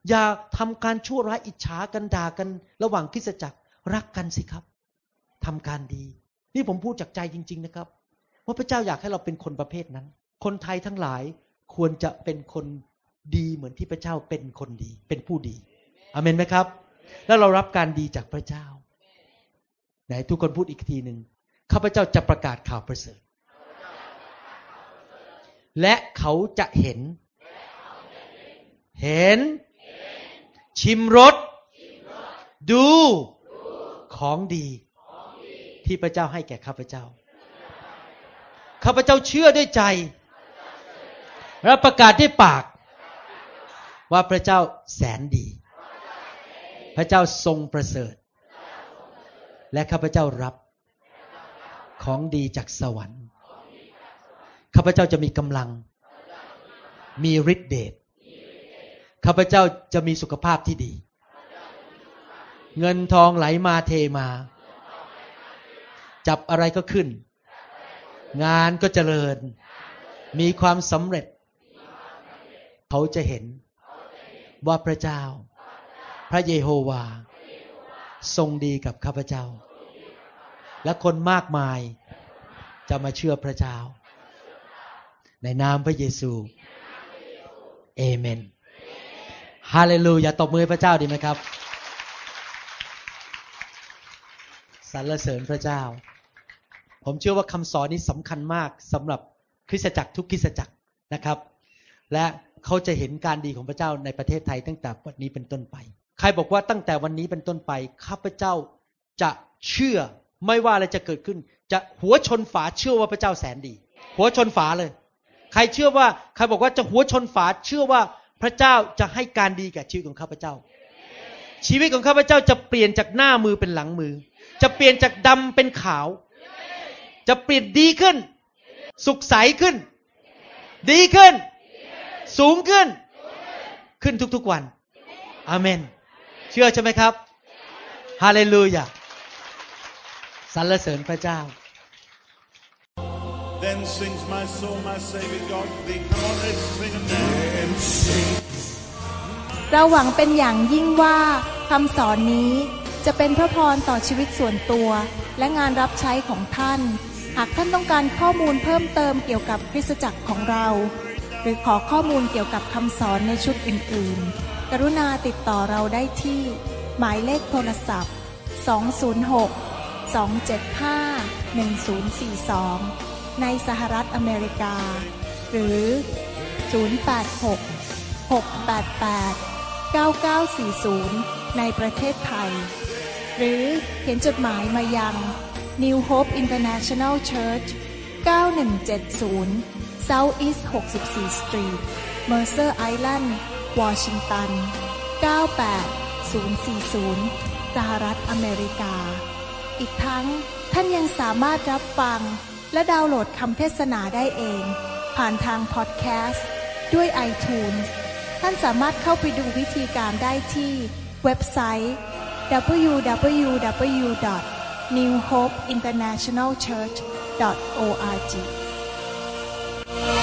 อย่าทำการชั่วร้ายอิจฉากันด่ากันระหว่างคริสตจักรรักกันสิครับทำการดีนี่ผมพูดจากใจจริงๆนะครับว่าพระเจ้าอยากให้เราเป็นคนประเภทนั้นคนไทยทั้งหลายควรจะเป็นคนดีเหมือนที่พระเจ้าเป็นคนดีเป็นผู้ดีอาเมนไหมครับแล้วเรารับการดีจากพระเจ้าไหนทุกคนพูดอีกทีหนึ่งข้าพเจ้าจะประกาศข่าวประเสริฐและเขาจะเห็นชิมรสดูของดีที่พระเจ้าให้แก่ข้าพเจ้าข้าพเจ้าเชื่อด้วยใจและประกาศด้วยปากว่าพระเจ้าแสนดีพระเจ้าทรงประเสริฐและข้าพเจ้ารับของดีจากสวรรค์ข้าพเจ้าจะมีกำลังมีฤทธิ์เดชข้าพเจ้าจะมีสุขภาพที่ดีเงินทองไหลมาเทมาจับอะไรก็ขึ้นงานก็เจริญมีความสำเร็จเขาจะเห็นว่าพระเจ้าพระเยโฮวาทรงดีกับข้าพเจ้าและคนมากมายจะมาเชื่อพระเจ้าในนามพระเยซูเอเมนฮาเลลูยาตบมือพระเจ้าดีไหมครับสรรเสริญพระเจ้าผมเชื่อว่าคำสอนนี้สำคัญมากสำหรับคริสตจักรทุกคริสตจักรนะครับและเขาจะเห็นการดีของพระเจ้าในประเทศไทยตั้งแต่วันนี้เป็นต้นไปใครบอกว่าตั้งแต่วันนี้เป็นต้นไปข้าพเจ้าจะเชื่อไม่ว่าอะไรจะเกิดขึ้นจะหัวชนฝาเชื่อว่าพระเจ้าแสนดีหัวชนฝาเลยใครเชื่อว่าใครบอกว่าจะหัวชนฝาเชื่อว่าพระเจ้าจะให้การดีแก่ชีวิตของข้าพเจ้าชีวิตของข้าพเจ้าจะเปลี่ยนจากหน้ามือเป็นหลังมือจะเปลี่ยนจากดำเป็นขาวจะเปลี่ยนดีขึ้นสุขใสขึ้นดีขึ้นสูงขึ้นทุกๆวันอาเมนเชื่อใช่ไหมครับฮาเลลูยาสรรเสริญพระเจ้า Then sings my soul, my Savior God to thee. Come on, let's sing again. เราหวังเป็นอย่างยิ่งว่าคำสอนนี้จะเป็นพระพรต่อชีวิตส่วนตัวและงานรับใช้ของท่านหากท่านต้องการข้อมูลเพิ่มเติมเกี่ยวกับคริสตจักรของเราหรือขอข้อมูลเกี่ยวกับคำสอนในชุดอื่นๆกรุณาติดต่อเราได้ที่หมายเลขโทรศัพท์206-275-1042ในสหรัฐอเมริกาหรือ086-688-9940ในประเทศไทยหรือเขียนจดหมายมายัง New Hope International Church 9170 South East 64 Street Mercer Island Washington 98040 สหรัฐอเมริกาอีกทั้งท่านยังสามารถรับฟังและดาวน์โหลดคำเทศนาได้เองผ่านทางพอดแคสต์ด้วย iTunes ท่านสามารถเข้าไปดูวิธีการได้ที่เว็บไซต์ www.newhopeinternationalchurch.org